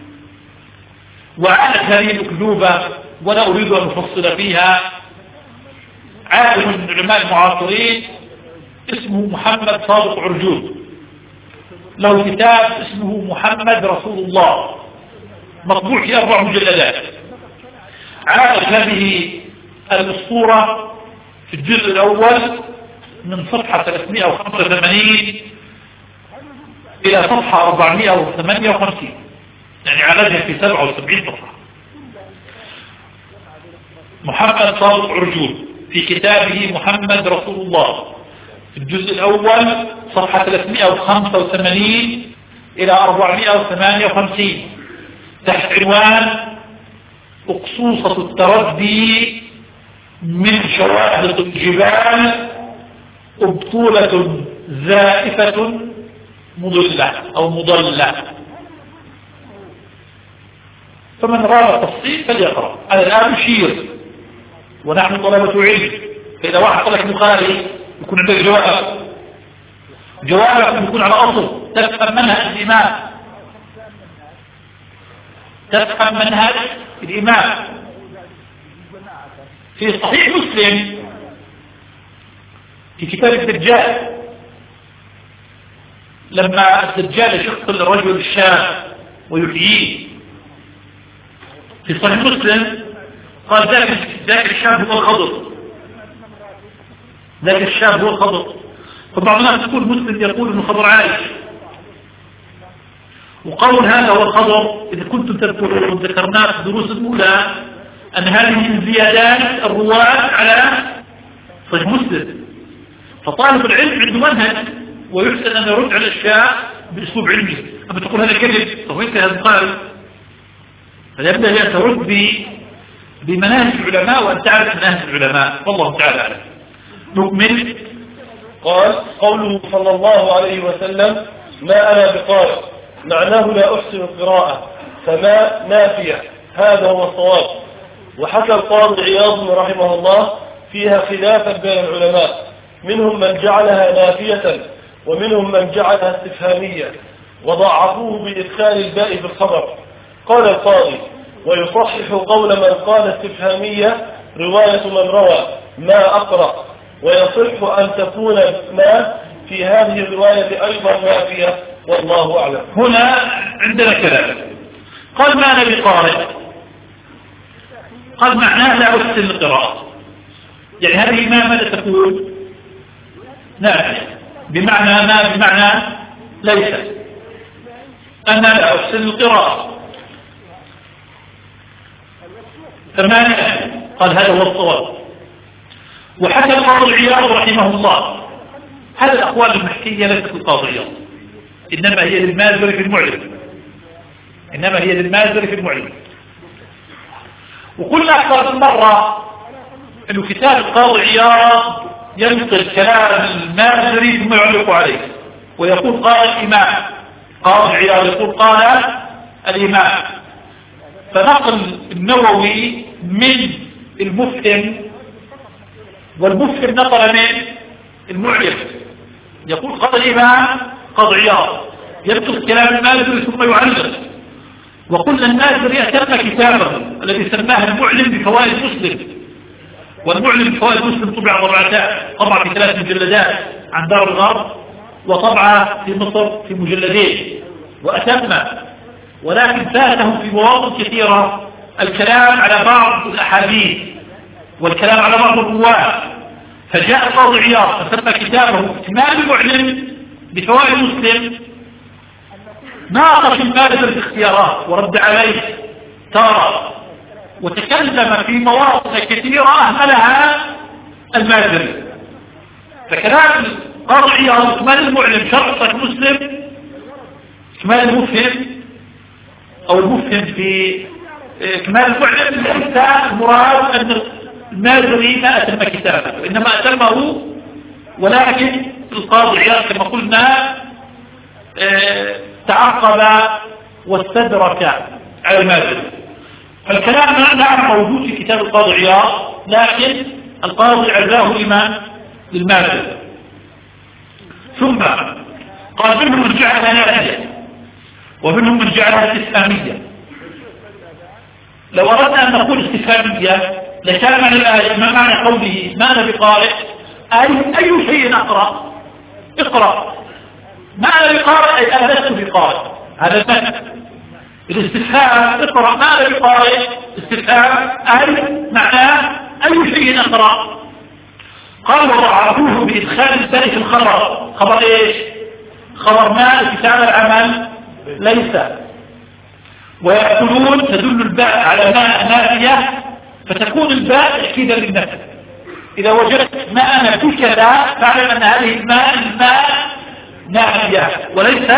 وعادت هذه الأكذوبة ولا أريد أن أفصل فيها. عالم من علماء المعاصرين اسمه محمد صادق عرجون، له كتاب اسمه محمد رسول الله مطبوع في 4 مجلدات. عادت هذه الأسطورة في الجزء الأول من صفحة 385 إلى صفحة 458، يعني عددها في 77 صفحة. محمد صادق عرجون في كتابه محمد رسول الله في الجزء الأول صفحة 385 إلى 458 تحت عنوان أقصوصة التردي من شواهق الجبال أبطولة زائفة مضلة أو مضلة. فمن رأى التفصيل فليقرأ. أنا الآن أشير ونحن طلبة علم، فإذا واحد قال لك بخاري يكون عندك جواب يكون على أصل تفهم منهج الإمام، تفهم منهج الإمام. في صحيح مسلم في كتاب الدجال لما الدجال يقتل الرجل الشاب ويحييه، في صحيح مسلم قال ذاك الشاب هو الخضر، ذاك الشاب هو الخضر. فبعض الناس يقول مسلم يقول انه خضر عايش، وقول هذا هو الخضر اذا كنتم تذكرون ذكرناه في الدروس الاولى ان هذه من زيادات الرواة على صحيح مسلم. فطالب العلم عنده منهج ويحسن ان يرد على الاشياء باسلوب علمي. اما تقول هذا كذب طب انت هذا قال، فيبدا هي ترد بمناهج العلماء وان تعرف مناهج العلماء. والله تعالى اعلم. نكمل. قال قوله صلى الله عليه وسلم ما أنا بقارئ، معناه لا أحسن القراءة، فما نافية، هذا هو الصواب. وحكى القاضي عياض رحمه الله فيها خلافا بين العلماء، منهم من جعلها نافية ومنهم من جعلها استفهامية، وضعفوه بإدخال الباء في الخبر. قال القاضي ويصحح قول من قال استفهامية رواية من روى ما أقرأ، ويصح أن تكون ما في هذه الرواية أيضا نافية، والله أعلم. هنا عندنا كلام. قال ما أنا بقارئ، قال معناه لا أحسن القراءة، يعني هذه ما ماذا تقول؟ نافية بمعنى ما بمعنى ليس. أنا لا أحسن القراءة فما قال هذا هو الصواب. وحكى القاضي عياض رحمه الله هذه الأقوال المحكية ليست القاضي عياض، إنما هي للمازري في المعلم، إنما هي للمازري في المعلم. وقلنا أكثر من مرة أنه كتاب القاضي عياض ينقل كلام المازري ثم يعلق عليه ويقول قال الإمام. قاضي عياض يقول قال الإمام، فنقل النووي من المفهم، والمفهم نقل من المعلم. يقول قال الإمام قاضي عياض ينقل كلام المازري ثم يعلق. وقلنا المازري أتم كتابه الذي سماه المعلم بفوائد مسلم، والمعلم بفوائد مسلم طبع طبعا في 3 مجلدات عن دار الغرب، وطبعة في مصر في مجلدين، وأتم، ولكن فاته في مواضع كثيرة الكلام على بعض الأحاديث والكلام على بعض الرواة. فجاء القاضي عياض فسمى كتابه إتمام المعلم بفوائد مسلم، ناقش المازري في اختيارات ورد عليه تارة، وتكلم في مواضع كثيرة أهملها المازري. فكلام القاضي عياض إتمام المعلم شرط مسلم، إتمام المفهم أو المفهم في إكمال المعلم ليس المراد أن المازري ما أتم كتابه، إنما أتمه، ولكن القاضي عياض كما قلنا تعقب واستدرك على المازري. فالكلام نعم موجود في كتاب القاضي عياض، لكن القاضي عزاه للمازري. ثم قال منهم من جعلها نافية ومنهم من جعلها استفهامية. لو أردنا أن نقول استفهامية لكان معنى الآية ما معنى قوله ما أنا بقارئ أي شيء أقرأ، اقرأ. ما أنا بقارئ أي أنا لست بقارئ، هذا المعنى. الاستفهام اقرأ ما أنا بقارئ استفهام أي معناه أي شيء أقرأ. قال وضعفوه بإدخال الباء في الخبر. خبر إيش؟ خبر ما الكتاب العمل ليس. ويقولون تدل الباء على ما نافية فتكون الباء تأكيدا للنفي. إذا وجدت ماء في كذا فاعلم أن هذه الماء نافية وليس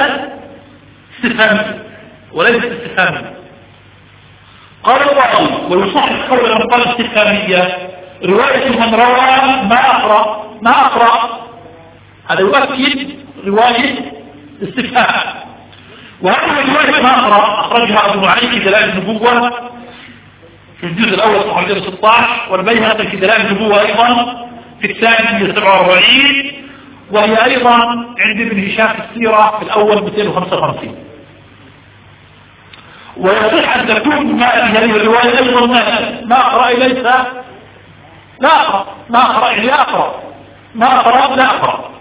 استفهامي. قال الله ويصحح قول من قال استفهامية رواية من روى ما أقرأ هذا يؤكد رواية استفهام. وهذه رواية ما أقرأ أخرجها أبو نعيم في دلائل النبوة في الجزء الأول صفحة 16 والبيهقي في دلائل النبوة أيضا في الثاني 47 وهي أيضا عند ابن هشام في السيرة في الأول 255. ويصح أن تكون ما هذه الرواية أيضا ما أقرأ ليس لا أقرأ ما أقرأ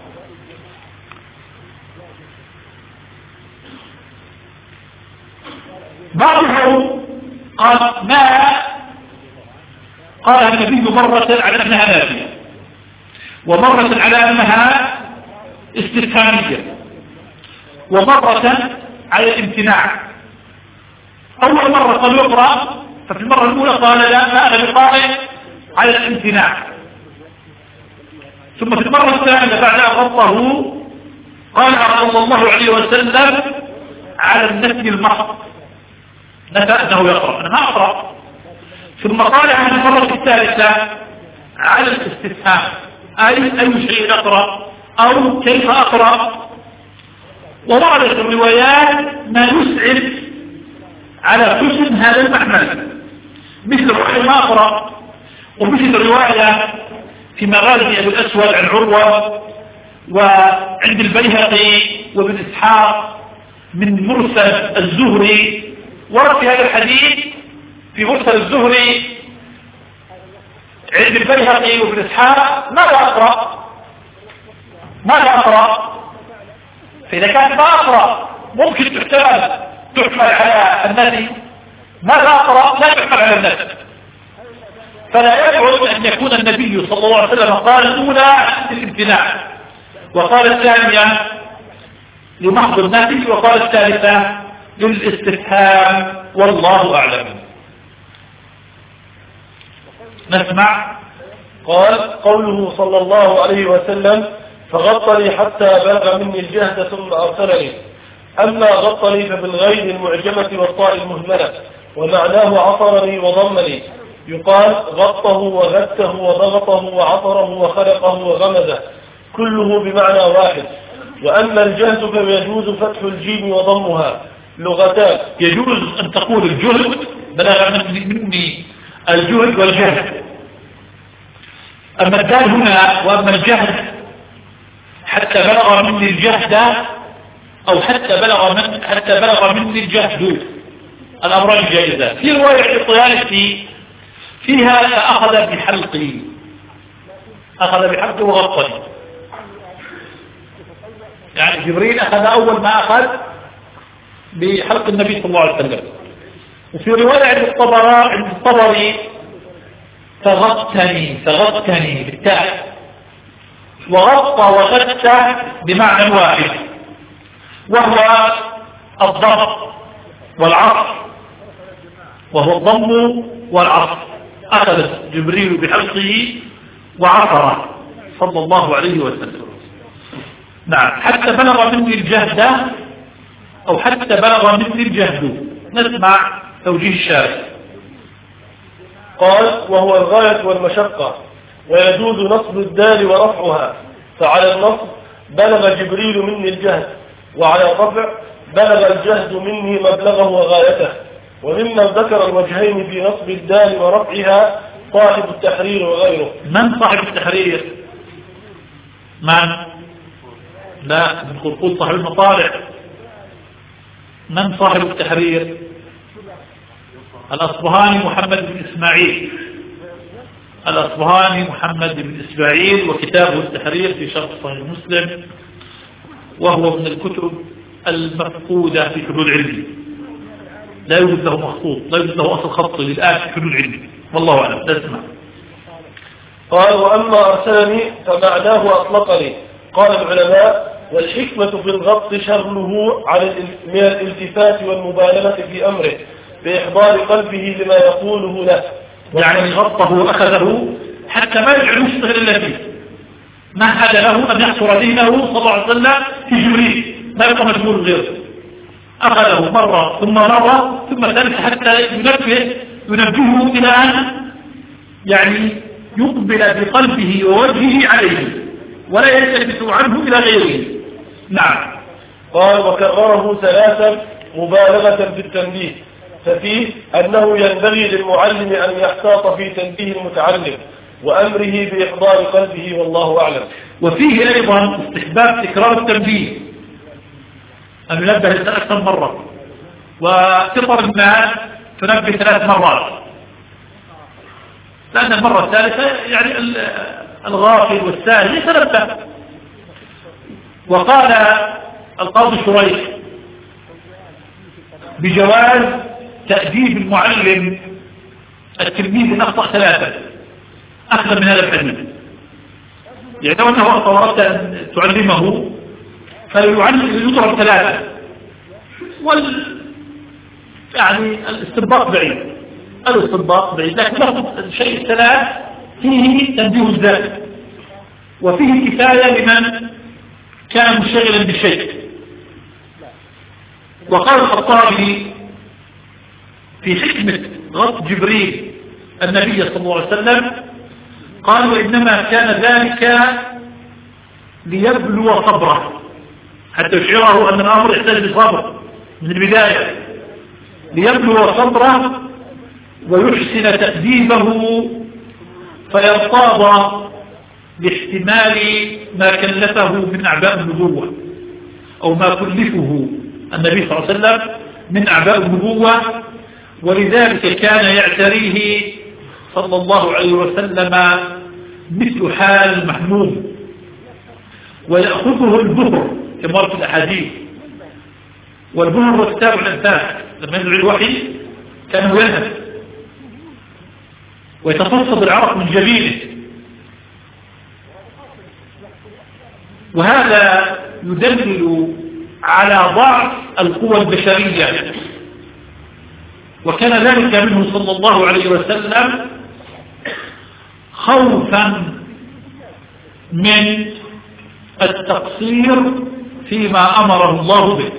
بعضهم قال ما قالها النبي مرة على أنها نافية ومرة على أنها استفهامية ومرة على الامتناع. أول مرة قال يقرأ ففي المرة الأولى قال لا ما أنا بقارئ على الامتناع. ثم في المرة الثانية بعد أن غطه قال صلى الله عليه وسلم على النفي المحض نفى أنه يقرأ أنا ما أقرأ. ثم قال عن المرة الثالثة على الاستفهام أي شيء أقرأ أو كيف أقرأ. ووردت الروايات ما يسعد على حسن هذا المحمل مثل رواية ما أقرأ ومثل رواية في مغازي أبو الأسود عن عروة وعند البيهقي وابن إسحاق من مرسل الزهري. ورد في هذا الحديث في مرسل الزهري عند البيهقي وابن إسحاق ماذا أقرأ فإذا كان ما أقرأ ممكن تحمل على النبي ماذا أقرأ لا تحمل على النبي. فلا يبعد أن يكون النبي صلى الله عليه وسلم قال الأولى للامتناع وقال الثانية لمحض النبي وقال الثالثة للاستفهام والله أعلم. نسمع. قال قوله صلى الله عليه وسلم فغطني حتى بلغ مني الجهد ثم أرسلني. أما غطني فبالغين المعجمة والطاء المهملة ومعناه عطرني وضمني. يقال غطه وغته وضغطه وعطره وخلقه وغمزه كله بمعنى واحد. وأما الجهد فيجوز فتح الجيم وضمها لغتان. يجوز أن تقول الجهد بلغ مني الجهد والجهد. أما الدال هنا وأما الجهد حتى بلغ مني الجهد أو حتى بلغ مني الجهد الأمران جائزة. في رواية الطيالسي فيها أخذ بحلقي وغطني يعني جبريل أخذ أول ما أخذ بحلق النبي صلى الله عليه وسلم. وفي رواية عند الطبري فغطني بالتاء وغطى وغطى بمعنى واحد وهو الضم والعطف. أخذ جبريل بحلقه وعطره صلى الله عليه وسلم. نعم حتى بلغ مني الجهد أو حتى بلغ مني الجهد. نسمع توجيه الشارع. قال وهو الغاية والمشقة ويجوز نصب الدال ورفعها. فعلى النصب بلغ جبريل مني الجهد وعلى الرفع بلغ الجهد مني مبلغه وغايته. وممن ذكر الوجهين في نصب الدال ورفعها صاحب التحرير وغيره. من صاحب التحرير؟ من؟ لا ابن قرقود صاحب المطالع. من صاحب التحرير؟ الأصبهاني محمد بن إسماعيل وكتابه التحرير في شرح صحيح مسلم وهو من الكتب المفقودة في حدود علمي لا يوجد له مخطوط لا يوجد له أصل خطي للآن في حدود علمي والله أعلم. تسمع. قال وأما أرسلني فمعناه أطلقني. قال العلماء والحكمة في الغط شرله من الالتفات والمبالغة في أمره بإحضار قلبه لما يقوله له. يعني غطه أخذه حتى ما يرجع نفسه إلا فيه. ما حد له أن يحصر دينه صلى الله عليه وسلم في جبريل، ما يبقى مجبور غيره. أخذه مرة ثم مرة ثم ثالثة حتى ينبهه إلى أن يعني يقبل بقلبه ووجهه عليه ولا يلتفت عنه إلى غيره. نعم. قال وكرره ثلاثا مبالغة في التنبيه، ففيه أنه ينبغي للمعلم أن يحتاط في تنبيه المتعلم وأمره بإحضار قلبه والله أعلم. وفيه أيضا استحباب تكرار التنبيه، أن ينبه أكثر مرة، وكثر الناس تنبه 3 مرات، لأن المرة الثالثة يعني الغافل والساهل يتنبه. وقال القاضي شريح بجواز تأديب المعلم التلميذ إن أخطأ 3 أخذ من هذا الحديث. يعني لو أنه أردت أن تعلمه فيضرب 3 يعني الاستنباط بعيد، لكن الشيء 3 فيه تنبيه الذات وفيه كفاية لمن كان مشغلا بالشيء. وقال الخطابي في حكمة غض جبريل النبي صلى الله عليه وسلم قال وإنما كان ذلك ليبلو صبره، حتى يشعره أن الأمر يحتاج لصبر من البداية، ليبلو صبره ويحسن تأديبه فيرتاض لاحتمال ما كلفه من أعباء النبوة أو ما كلفه النبي صلى الله عليه وسلم من أعباء النبوة. ولذلك كان يعتريه صلى الله عليه وسلم مثل حال المحموم، ويأخذه البهر كما في الأحاديث. والبهر هو كتاب الأنفاس، لما ينزل الوحي كان ينهف ويتصفد العرق من جبينه، وهذا يدلل على ضعف القوى البشرية. وكان ذلك منه صلى الله عليه وسلم خوفا من التقصير فيما أمره الله به.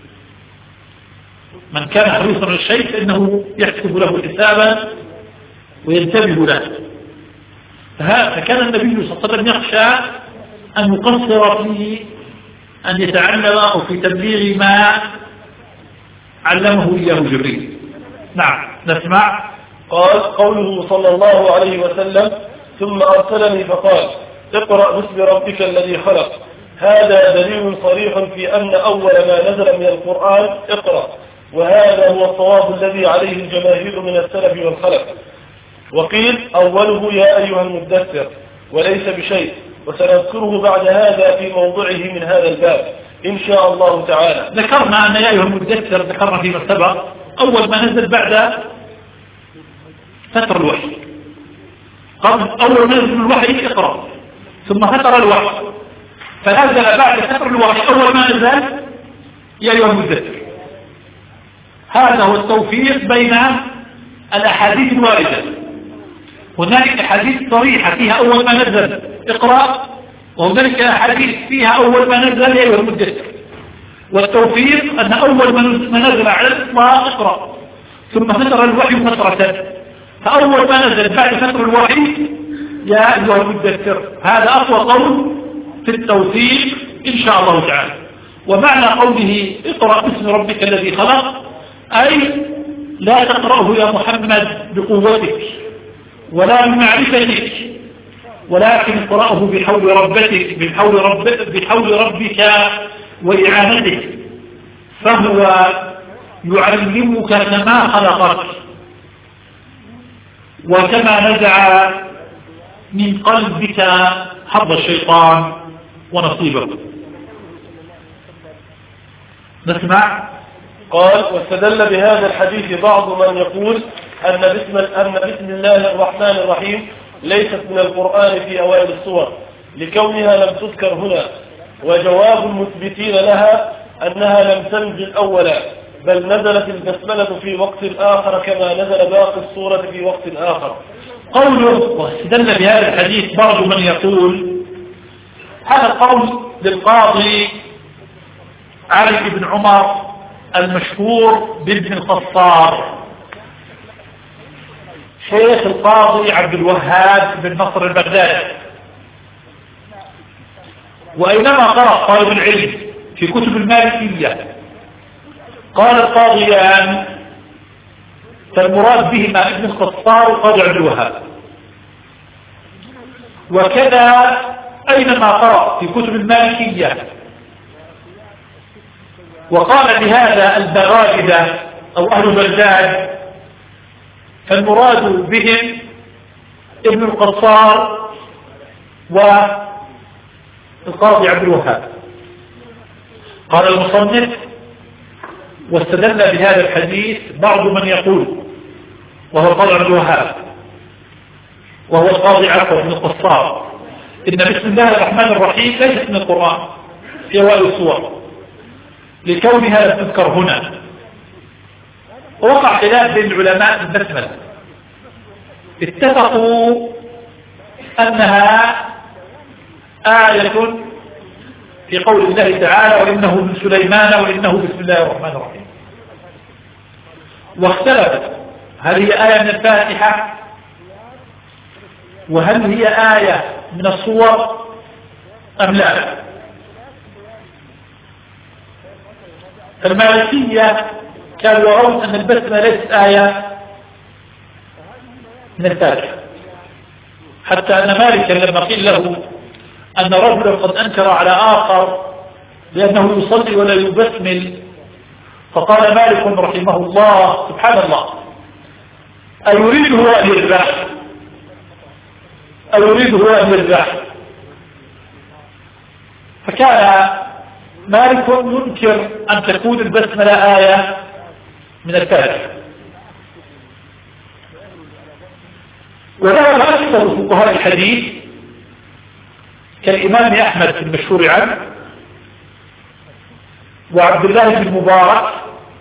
من كان حريصا على الشيء فإنه يحسب له حسابا وينتبه له. فكان النبي صلى الله عليه وسلم يخشى أن يقصر في أن يتعلم أو في تبليغ ما علمه إياه جبريل. نعم نسمع. قال قوله صلى الله عليه وسلم ثم أرسلني فقال اقرأ باسم ربك الذي خلق، هذا دليل صريح في أن أول ما نزل من القرآن اقرأ، وهذا هو الصواب الذي عليه الجماهير من السلف والخلف. وقيل أوله يا أيها المدثر وليس بشيء، وسنذكره بعد هذا في موضعه من هذا الباب إن شاء الله تعالى. ذكرنا أن يا أيها المدثر ذكرنا فيما سبق أول ما نزل بعد فتر الوحي، أول ما نزل الوحي اقرأ، ثم فتر الوحي، فنزل بعد فتر الوحي أول ما نزل يا أيها المدثر. هذا هو التوفيق بين الأحاديث الواردة. هناك أحاديث صريحة فيها أول ما نزل اقرأ، وهناك أحاديث فيها أول ما نزل يا أيها المدثر. والتوفيق أن أول ما نزل على الإطلاق اقرأ، ثم فتر الوحي فترة، فأول ما نزل بعد فتر الوحي يا أيها المدثر. هذا أقوى قول في التوفيق إن شاء الله تعالى. ومعنى قوله اقرأ باسم ربك الذي خلق أي لا تقرأه يا محمد بقوتك ولا بمعرفتك، ولكن اقرأه بحول ربك بحول ربك وإعانتك، فهو يعلمك كما خلقك وكما نزع من قلبك حظ الشيطان ونصيبه. نسمع. قال واستدل بهذا الحديث بعض من يقول أن بسم الله الرحمن الرحيم ليست من القرآن في أوائل السور لكونها لم تذكر هنا، وجواب المثبتين لها أنها لم تنزل أولا، بل نزلت البسملة في وقت آخر كما نزل باقي السورة في وقت آخر. قوله واستدل بهذا الحديث بعض من يقول هذا القول للقاضي علي بن عمر المشهور بابن الخصار شيخ القاضي عبد الوهاب بن نصر البغدادي. وأينما قرأ طالب العلم في كتب المالكية قال القاضيان فالمراد بهما ابن الخصار والقاضي عبد الوهاب. وكذا أينما قرأ في كتب المالكية وقال بهذا البغادلة أو أهل بغداد فالمراد بهم ابن القصار والقاضي عبد الوهاب. قال المصنف واستدل بهذا الحديث بعض من يقول وهو القاضي عبد الوهاب وهو القاضي عفوا بن القصار إن بسم الله الرحمن الرحيم ليست من القرآن في أوائل السور لكونها لم تذكر هنا. ووقع خلاف بين العلماء في البسملة اتفقوا أنها آية في قول الله تعالى وإنه من سليمان وإنه بسم الله الرحمن الرحيم. واختلفت هل هي آية من الفاتحة وهل هي آية من الصور أم لا. المالكية كانوا يرون أن البسمة ليست آية من الفاتحة حتى أن مالكا لما قيل له أن رجلا قد أنكر على آخر لأنه يصلي ولا يبسمل فقال مالك رحمه الله سبحان الله أيريده أن يذبح أيريده أن يذبح. فكان مالك ينكر أن تكون البسملة آية من الفاتحة. وذهب أكثر فقهاء الحديث كالإمام أحمد المشهور عنه وعبد الله بن مبارك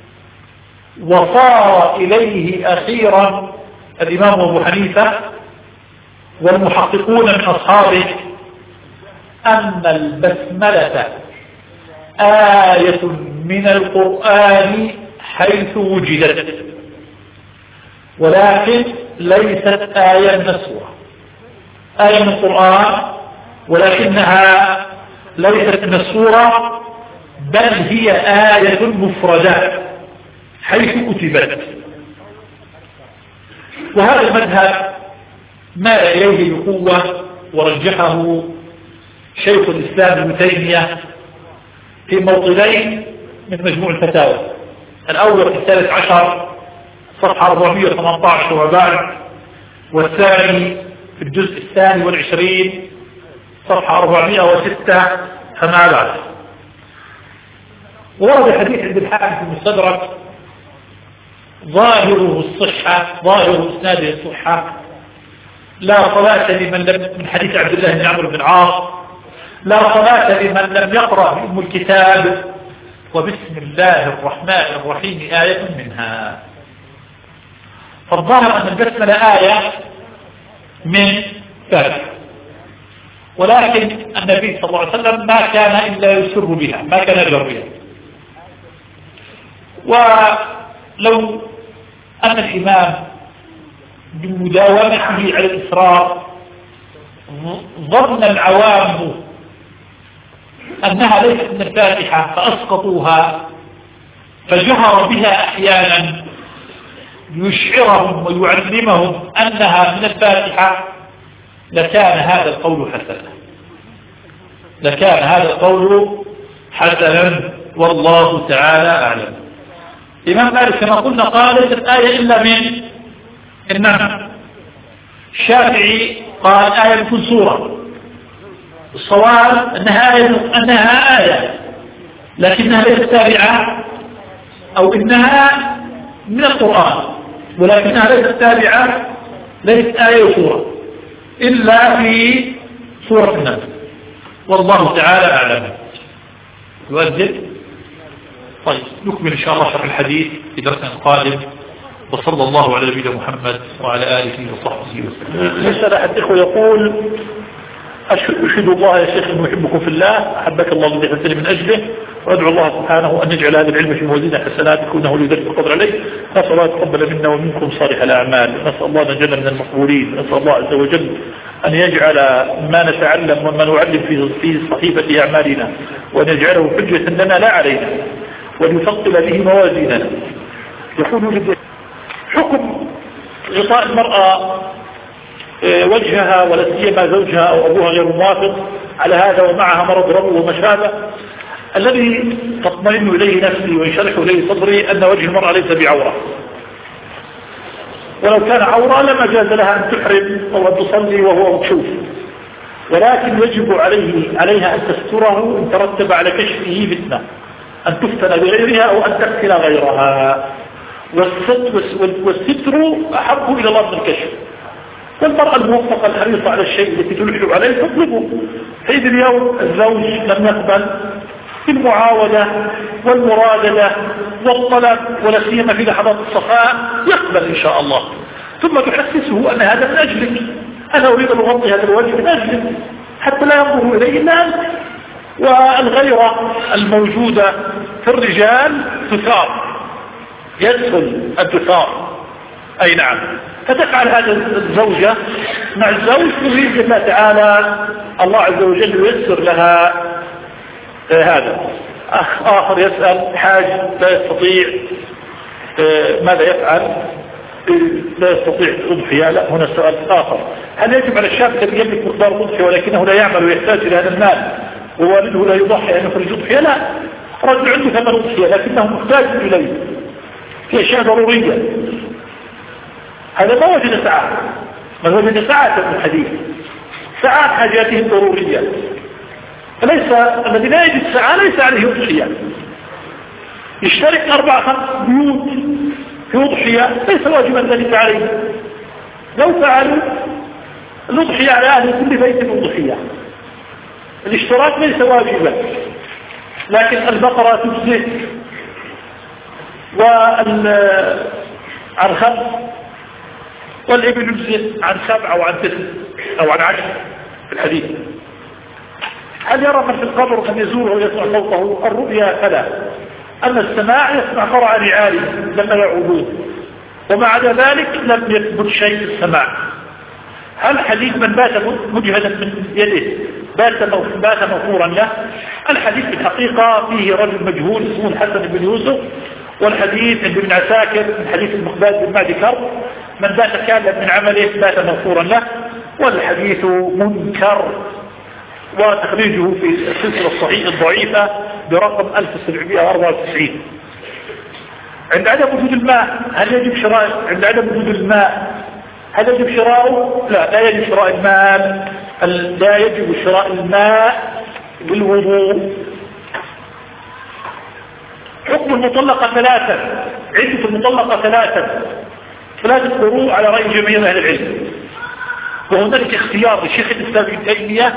وصار إليه أخيرا الإمام أبو حنيفة والمحققون من أصحابه أن البسملة آية من القرآن حيث وجدت ولكن ليست آية من السورة. آية من القرآن ولكنها ليست من السورة بل هي آية مفردة حيث كتبت. وهذا المذهب مال إليه بقوة ورجحه شيخ الإسلام ابن تيمية في موطنين من مجموع الفتاوى. الأول في 13 صفحة 418 وبعد والثاني في الجزء 22 صفحة 406 فما بعد. ورد حديث عند الحاكم في المستدرك ظاهره الصحة ظاهر إسناده الصحة لا صلاة لمن لم من حديث عبد الله بن عمرو بن العاص لا صلاة لمن لم يقرأ بأم الكتاب وبسم الله الرحمن الرحيم آية منها. فالظاهر أن البسملة آية من فاتحة ولكن النبي صلى الله عليه وسلم ما كان إلا يسر بها ما كان يجر بها. ولو أن الإمام بمداومته على الإصرار ظن العوام أنها ليست من الفاتحة فأسقطوها فجهر بها أحيانا ليشعرهم ويعلمهم أنها من الفاتحة لكان هذا القول حسنا لكان هذا القول حسنا والله تعالى أعلم. الإمام مالك كما قلنا قال ليست آية إلا من النعم. الشافعي قال آية من كل سورة. الصواب أنها آية لكنها ليست تابعة أو إنها من القرآن ولكنها ليست تابعة ليست آية وسورة إلا في سورة النمل والله تعالى أعلم. يؤذن. طيب نكمل إن شاء الله شرح الحديث في درسنا القادم وصلى الله على نبينا محمد وعلى آله وصحبه وسلم. يسأل أحد إخوة يقول: أشهد الله يا شيخ أنه يحبكم في الله، أحبك الله الذي أحببتني من أجله، وأدعو الله سبحانه أن يجعل هذا العلم في موازين حسناتكم إنه لذلك القدر عليه. نسأل الله يتقبل منا ومنكم صالح الأعمال، نسأل الله أن نجعل من المقبولين، نسأل الله عز وجل أن يجعل ما نتعلم وما نعلم في صحيفة أعمالنا وأن يجعله حجة لنا لا علينا وأن يثقل به موازيننا. يقول: حكم غطاء المرأة وجهها ولا سيما زوجها أو أبوها غير موافق على هذا ومعها مرض ربو وما شابه. الذي تطمئن إليه نفسي وينشرح إليه صدري أن وجه المرأة ليس بعورة، ولو كان عورة لما جاز لها أن تحرم أو أن تصلي وهو مكشوف، ولكن يجب عليها أن تستره إن ترتب على كشفه فتنة، أن تفتن بغيرها أو أن تقتل غيرها، والستر أحب إلى الله من الكشف. والمرأة الموفقة الحريصة على الشيء التي تلحق عليه تطلبه. فإذا اليوم الزوج لم يقبل في المعاودة والمرادة والطلب ولا سيما في لحظات الصفاء يقبل إن شاء الله، ثم تحسسه أن هذا من أجلك، أنا أريد أن أغطي هذا الوجه من أجلك حتى لا ينظر إليه إلا أنت. والغيرة الموجودة في الرجال تثار، يدخل التثار، أي نعم. فتفعل هذا الزوجة مع الزوج تريد الله تعالى الله عز وجل ييسر لها هذا. أخ آخر يسأل: حاج لا يستطيع، ماذا يفعل؟ لا يستطيع الأضحية. لا، هنا سؤال آخر: هل يجب على الشاب الذي يملك مقدار الأضحية ولكنه لا يعمل ويحتاج إلى هذا المال ووالده لا يضحي أن يخرج أضحية؟ لا، رجل عنده ثمن أضحية لكنه محتاج إليه في أشياء ضرورية، هذا ما وجد ساعة، ما وجد ساعة من الحديث، ساعات حاجاته الضرورية. فليس الذي لا يجد ساعة ليس عليه أضحية. يشترك 4-5 بيوت في أضحية ليس واجبا ذلك عليه. لو فعلوا الأضحية على أهل كل بيت أضحية، الاشتراك ليس واجبا، لكن البقرة تجزئ عن 5 والإبل يجزئ عن 7 أو عن 9 أو عن 10 في الحديث. هل يرى من في القبر من يزوره ويسمع صوته؟ الرؤيا فلا، أما السماع يسمع قرع نعاله لما يعودون، وما عدا ذلك لم يثبت شيء في السماع. هل حديث من بات مجهدا من يده بات مغفورا له؟ الحديث في الحقيقة فيه رجل مجهول اسمه الحسن بن يوسف، والحديث عند ابن عساكر من حديث المقداد بن معدي كرب: من بات كاملا من عمله بات مغفورا له، والحديث منكر، وتخريجه في السلسلة الصحيحة الضعيفة برقم 1794. عند عدم وجود الماء هل يجب شراء؟ عند عدم وجود الماء هل يجب شراؤه؟ لا يجب شراء الماء، لا يجب شراء الماء بالوضوء. حكم المطلقة 3، عدة المطلقة 3 قروء على رأي جميع أهل العلم، وهناك اختيار لشيخ الإسلام ابن تيمية،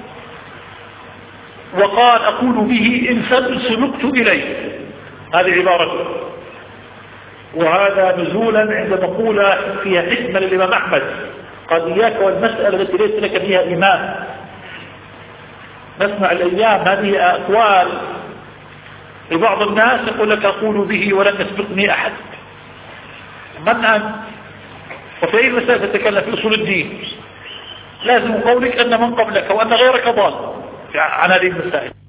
وقال: أقول به إن سلكت إليه، هذه عبارته، وهذا نزولا عند مقولة فيها حكمة للإمام أحمد، قال: إياك والمسألة التي ليس لك فيها إمام. نسمع الأيام هذه أقوال لبعض الناس يقول لك: أقول به ولم يسبقني أحد. من أنت؟ وفي أي مسألة تتكلم في أصول الدين؟ لازم قولك أن من قبلك وأن غيرك ضال عن هذه المسائل.